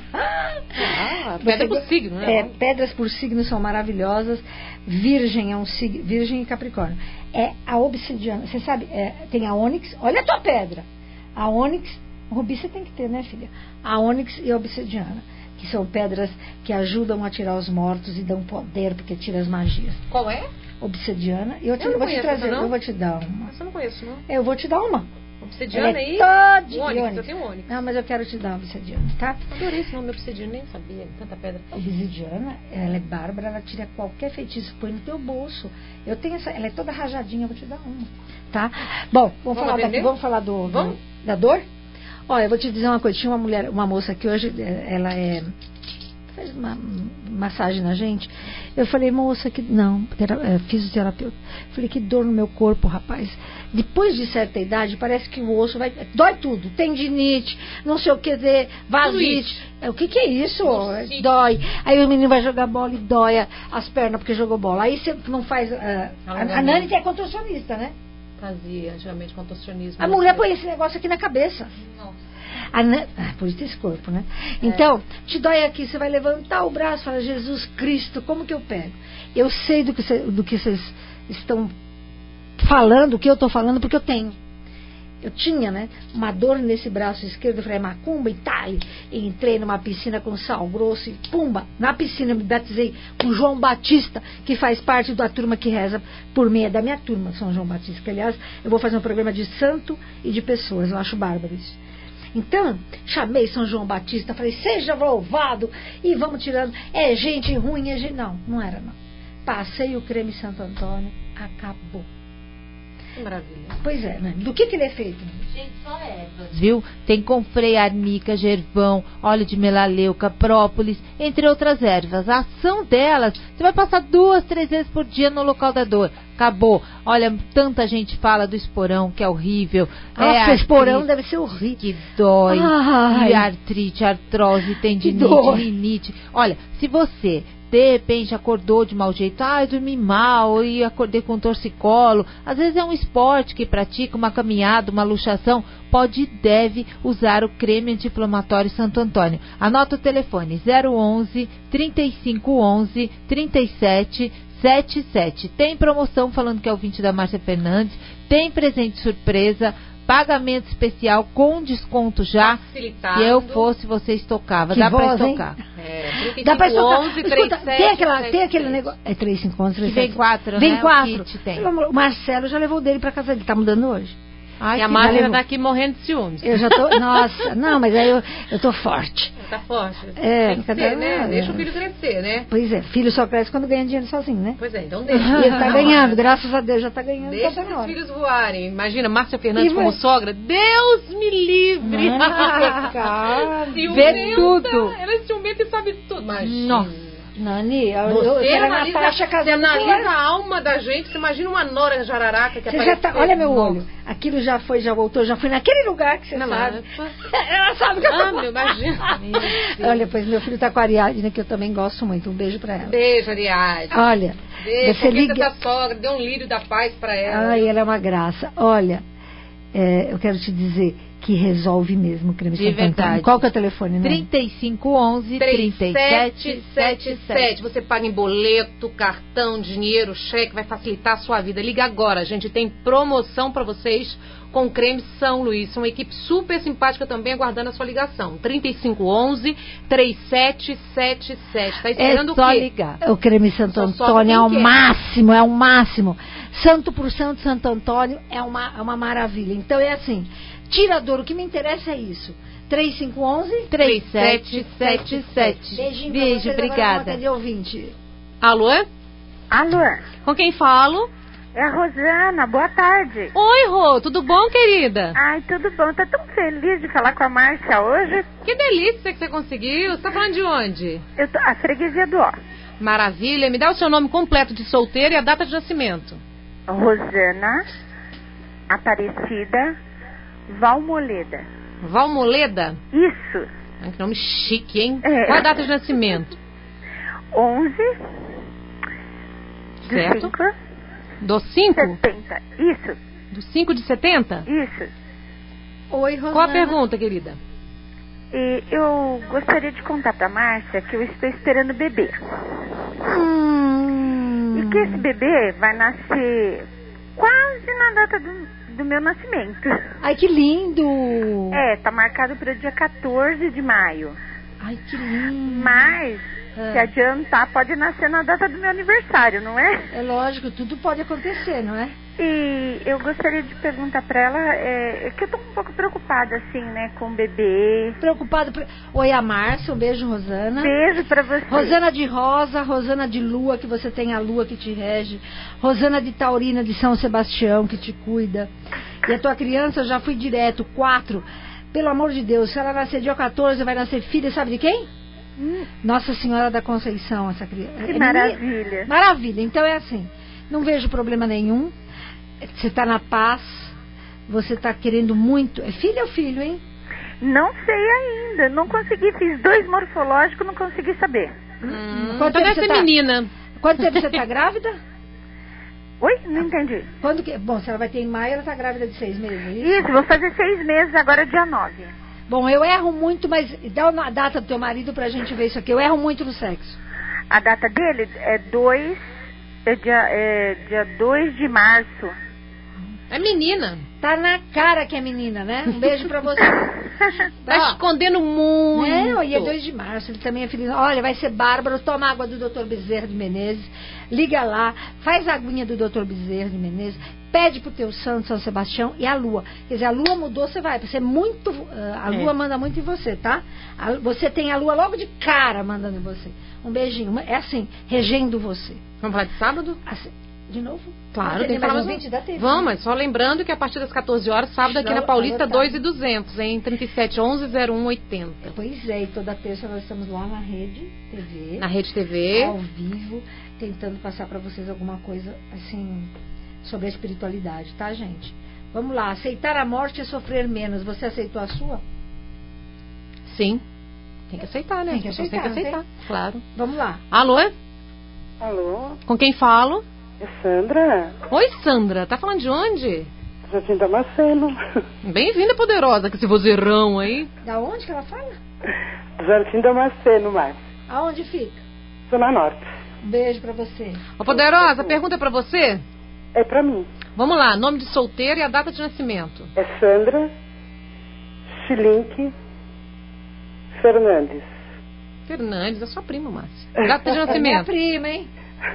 Pedra por signo, né? Pedras por signo são maravilhosas. Virgem é um signo, Virgem e Capricórnio. É a obsidiana, você sabe, tem a ônix, olha a tua pedra. A ônix, rubi você tem que ter, né, filha? A ônix e a obsidiana, que são pedras que ajudam a tirar os mortos e dão poder, porque tira as magias. Qual é? Obsidiana. Eu vou te trazer, eu vou te dar uma. Essa eu não conheço, não. Eu vou te dar uma. Obsidiana aí? Ônix. Eu tenho ônix. Não, mas eu quero te dar uma obsidiana, tá? Adorei esse nome, obsidiana, nem sabia. Tanta pedra. Obsidiana, ela é bárbara, ela tira qualquer feitiço, põe no teu bolso. Eu tenho ela é toda rajadinha, eu vou te dar uma, tá? Bom, vamos falar da dor? Olha, eu vou te dizer uma coisa, tinha uma moça que hoje, ela faz uma massagem na gente. Eu falei, moça, fisioterapeuta. Falei, que dor no meu corpo, rapaz. Depois de certa idade, parece que o osso dói tudo. Tendinite, não sei o que, vasite. O que é isso? Dói. Aí o menino vai jogar bola e dói as pernas porque jogou bola. Aí você não faz... a Nani é contorcionista, né? Fazia, antigamente, contorcionismo. A mulher põe esse negócio aqui na cabeça. Nossa. Por isso esse corpo, né? Então, te dói aqui, você vai levantar o braço e fala, Jesus Cristo, como que eu pego? Eu sei do que vocês estão falando, o que eu estou falando, porque eu tenho. Eu tinha, né, uma dor nesse braço esquerdo, eu falei, macumba e tal. E entrei numa piscina com sal grosso e pumba, na piscina eu me batizei com João Batista, que faz parte da turma que reza por mim, é da minha turma, São João Batista, que aliás, eu vou fazer um programa de santo e de pessoas, eu acho bárbaro isso. Então, chamei São João Batista, falei, seja louvado, e vamos tirando, é gente ruim, não era não. Passei o creme Santo Antônio, acabou. Que maravilha. Pois é, né? Do que ele é feito? Gente, só ervas, viu? Tem confrei, arnica, gervão, óleo de melaleuca, própolis, entre outras ervas. A ação delas, você vai passar 2, 3 vezes por dia no local da dor. Acabou. Olha, tanta gente fala do esporão, que é horrível. O esporão deve ser horrível. Que dói. E artrite, artrose, tendinite, rinite. Olha, se você de repente acordou de mau jeito, eu dormi mal e acordei com torcicolo. Às vezes é um esporte que pratica, uma caminhada, uma luxação, pode e deve usar o creme anti-inflamatório Santo Antônio. Anota o telefone 011 3511 3777. Tem promoção falando que é ouvinte da Márcia Fernandes, tem presente surpresa, pagamento especial com desconto já. Facilitado. Se eu fosse, você estocava. Dá para estocar. Dá para estocar. Escuta, tem aquele negócio. É 3511, 37. Vem 4, vem né? 4. O Marcelo já levou dele para casa. Ele tá mudando hoje. E a Márcia tá aqui morrendo de ciúmes. Eu já tô. Nossa, não, mas aí eu tô forte. Tá forte. Tem que ser, né? Deixa o filho crescer, né? Pois é, filho só cresce quando ganha dinheiro sozinho, né? Pois é, então deixa. E ele tá ganhando, graças a Deus, já tá ganhando. Deixa os filhos voarem. Imagina, Márcia Fernandes como sogra. Deus me livre! Vê tudo. Ela é ciumenta e sabe tudo. Imagina. Nossa. Nani, você analisa a alma da gente. Você imagina uma nora jararaca que aparece. Olha meu olho. Aquilo já foi, já voltou, já foi naquele lugar que você sabe. Ela sabe que eu meu, imagina. Olha, pois meu filho tá com a Ariadne, que eu também gosto muito. Um beijo pra ela. Beijo, Ariadne. Olha, você liga da sogra, deu um lírio da paz pra ela. Ai, ela é uma graça. Olha, eu quero te dizer que resolve mesmo o creme Santo Antônio. Qual que é o telefone, né? 3511-3777. Você paga em boleto, cartão, dinheiro, cheque, vai facilitar a sua vida. Liga agora, a gente tem promoção para vocês com creme São Luís. Uma equipe super simpática também aguardando a sua ligação. 3511-3777. Tá esperando o quê? É só ligar. O creme Santo Antônio é o máximo, é o máximo. Santo por santo, Santo Antônio é uma maravilha. Então é assim... Tira a dor, o que me interessa é isso. 3511-3777. Beijinho. Beijo, obrigada. De ouvinte. Alô? Alô? Com quem falo? É a Rosana, boa tarde. Oi, Rô, tudo bom, querida? Ai, tudo bom. Tô tão feliz de falar com a Márcia hoje. Que delícia que você conseguiu. Você tá falando de onde? A freguesia do Ó. Maravilha. Me dá o seu nome completo de solteira e a data de nascimento. Rosana Aparecida Valmoleda. Valmoleda? Isso. Ai, que nome chique, hein? Qual a data de nascimento? 11 certo. Do 5? 70. Isso. Do 5 de 70? Isso. Oi, Rosana. Qual a pergunta, querida? Eu gostaria de contar pra Márcia que eu estou esperando bebê. E que esse bebê vai nascer quase na data do meu nascimento. Ai, que lindo! Tá marcado para o dia 14 de maio. Ai, que lindo! Mas, se adiantar, pode nascer na data do meu aniversário, não é? É lógico, tudo pode acontecer, não é? E eu gostaria de perguntar para ela, que eu tô um pouco preocupada, assim, né, com o bebê. Preocupada? Oi, a Márcia, um beijo, Rosana. Beijo para você. Rosana de Rosa, Rosana de Lua, que você tem a Lua que te rege. Rosana de Taurina, de São Sebastião, que te cuida. E a tua criança, eu já fui direto, 4. Pelo amor de Deus, se ela nascer dia 14, vai nascer filha, sabe de quem? Nossa Senhora da Conceição, essa criança. Que maravilha. Maravilha, então é assim, não vejo problema nenhum. Você está na paz, você está querendo muito. É filha ou filho, hein? Não sei ainda, não consegui, fiz 2 morfológicos, não consegui saber. Então deve ser menina. Quanto tempo você está grávida? Oi? Não entendi. Bom, se ela vai ter em maio, ela está grávida de 6 meses. Isso, vou fazer 6 meses agora, dia 9. Bom, eu erro muito, mas dá a data do teu marido pra gente ver isso aqui. Eu erro muito no sexo. A data dele é dia 2 de março. É menina. Tá na cara que é menina, né? Um beijo pra você. Tá escondendo muito. Não, e é 2 de março, ele também é filho. Olha, vai ser bárbaro, toma água do Dr. Bezerra de Menezes, liga lá, faz a aguinha do Dr. Bezerra de Menezes, pede pro teu santo São Sebastião e a lua. Quer dizer, a lua mudou, você vai, você é muito, a lua manda muito em você, tá? Você tem a lua logo de cara mandando em você. Um beijinho, é assim, regendo você. Vamos falar de sábado? Assim, de novo? Claro, tem que falar mais 20 da TV. Vamos, mas só lembrando que a partir das 14 horas, sábado aqui na Paulista, 2.200, em 3711-0180. Pois é, e toda terça nós estamos lá na Rede TV. Na Rede TV. Ao vivo, tentando passar para vocês alguma coisa, assim, sobre a espiritualidade, tá, gente? Vamos lá, aceitar a morte é sofrer menos. Você aceitou a sua? Sim. Tem que aceitar, né? Tem que aceitar, claro. Vamos lá. Alô? Alô? Com quem falo? É Sandra. Oi, Sandra. Tá falando de onde? Jardim Damasceno. Bem-vinda, poderosa, com esse vozeirão aí. Da onde que ela fala? Jardim Damasceno, Márcia. Aonde fica? Zona Norte. Um beijo pra você. Ô, poderosa, a pergunta é pra você? É pra mim. Vamos lá, nome de solteira e a data de nascimento. É Sandra Schilink Fernandes. Fernandes, é sua prima, Márcia. Data de nascimento. Minha prima, hein?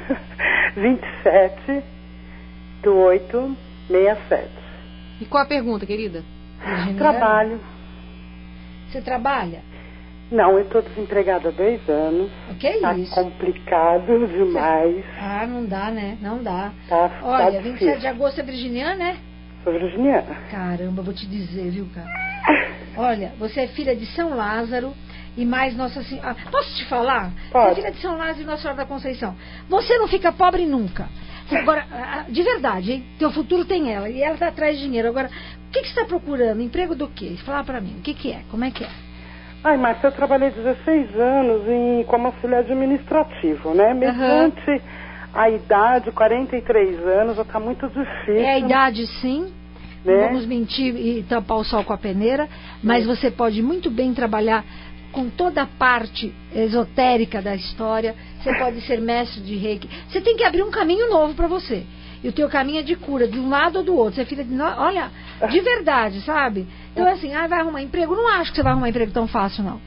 27/8/67. E qual a pergunta, querida? Trabalho. Você trabalha? Não, eu estou desempregada há 2 anos. O que é isso? Tá complicado demais. Ah, não dá, né? Não dá. Tá, olha, tá 27 de agosto é virginiana, né? Sou virginiana. Caramba, vou te dizer, viu, cara? Olha, você é filha de São Lázaro e mais Nossa Senhora. Posso te falar? Pode. Você é filha de São Lázaro e Nossa Senhora da Conceição. Você não fica pobre nunca. Agora, de verdade, hein? Teu futuro tem ela e ela tá atrás de dinheiro. Agora, o que você está procurando? Emprego do quê? Fala pra mim, o que é? Como é que é? Ai, Márcia, eu trabalhei 16 anos como auxiliar administrativo, né? Mediante a idade, 43 anos, já tá muito difícil. É a idade, sim. Né? Não vamos mentir e tampar o sol com a peneira, mas você pode muito bem trabalhar com toda a parte esotérica da história. Você pode ser mestre de reiki. Você tem que abrir um caminho novo para você. E o teu caminho é de cura, de um lado ou do outro. Você é filha de... Olha, de verdade, sabe? Então, assim, vai arrumar emprego. Não acho que você vai arrumar emprego tão fácil, não.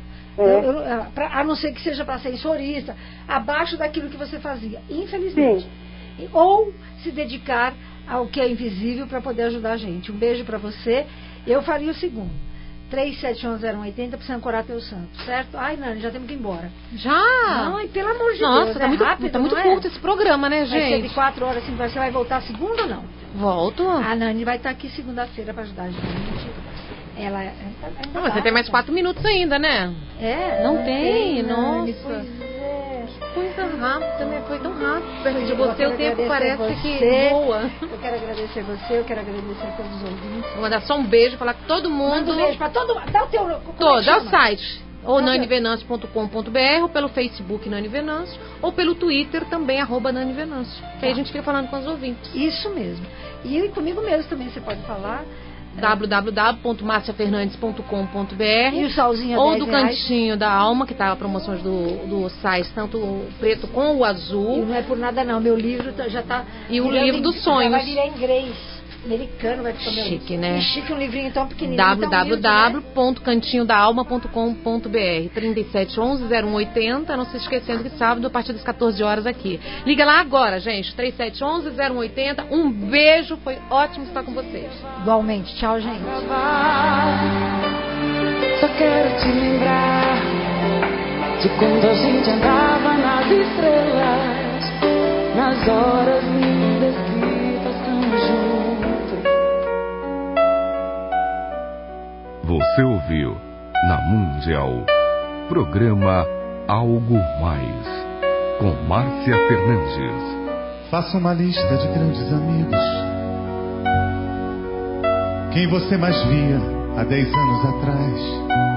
A não ser que seja para sensorista, abaixo daquilo que você fazia, infelizmente. Sim. Ou se dedicar ao que é invisível para poder ajudar a gente. Um beijo para você. Eu faria o segundo: 37110180 para você ancorar teu santo, certo? Ai, Nani, já temos que ir embora. Já? Ai, pelo amor de Deus. Nossa, tá muito rápido, tá muito curto esse programa, né, gente? Vai ser de 4 horas, assim, você vai voltar segunda ou não? Volto. A Nani vai estar aqui segunda-feira para ajudar a gente. Ela não, mas você tem mais 4 minutos ainda, né? Não tem, nossa. Coisa rápida, né? Foi tão rápido. Perto de você, o tempo parece que voa. Eu quero agradecer você, eu quero agradecer a todos os ouvintes. Vou mandar só um beijo, falar com todo mundo. Manda um beijo pra todo mundo. Dá o teu... Dá o site. Ou nanivenâncio.com.br, ou pelo Facebook Nani Venâncio, ou pelo Twitter também, @Nani Venâncio. Que aí a gente fica falando com os ouvintes. Isso mesmo. E comigo mesmo também você pode falar. www.marciafernandes.com.br e o solzinho ou do Cantinho da Alma, que tá a promoções do site, tanto o preto com o azul. E não é por nada não, meu livro já tá... E o livro dos sonhos. Vai virar inglês. Americano vai ficar meu livro. Chique, né? Chique, um livrinho tão pequenininho. www.cantinhodaalma.com.br 3711-0180. Não se esquecendo que sábado, a partir das 14 horas aqui. Liga lá agora, gente. 3711-0180. Um beijo, foi ótimo estar com vocês. Igualmente. Tchau, gente. Só quero te lembrar de quando a gente andava nas estrelas, nas horas lindas que passamos juntos. Você ouviu na Mundial programa Algo Mais com Márcia Fernandes. Faça uma lista de grandes amigos. Quem você mais via há 10 anos atrás?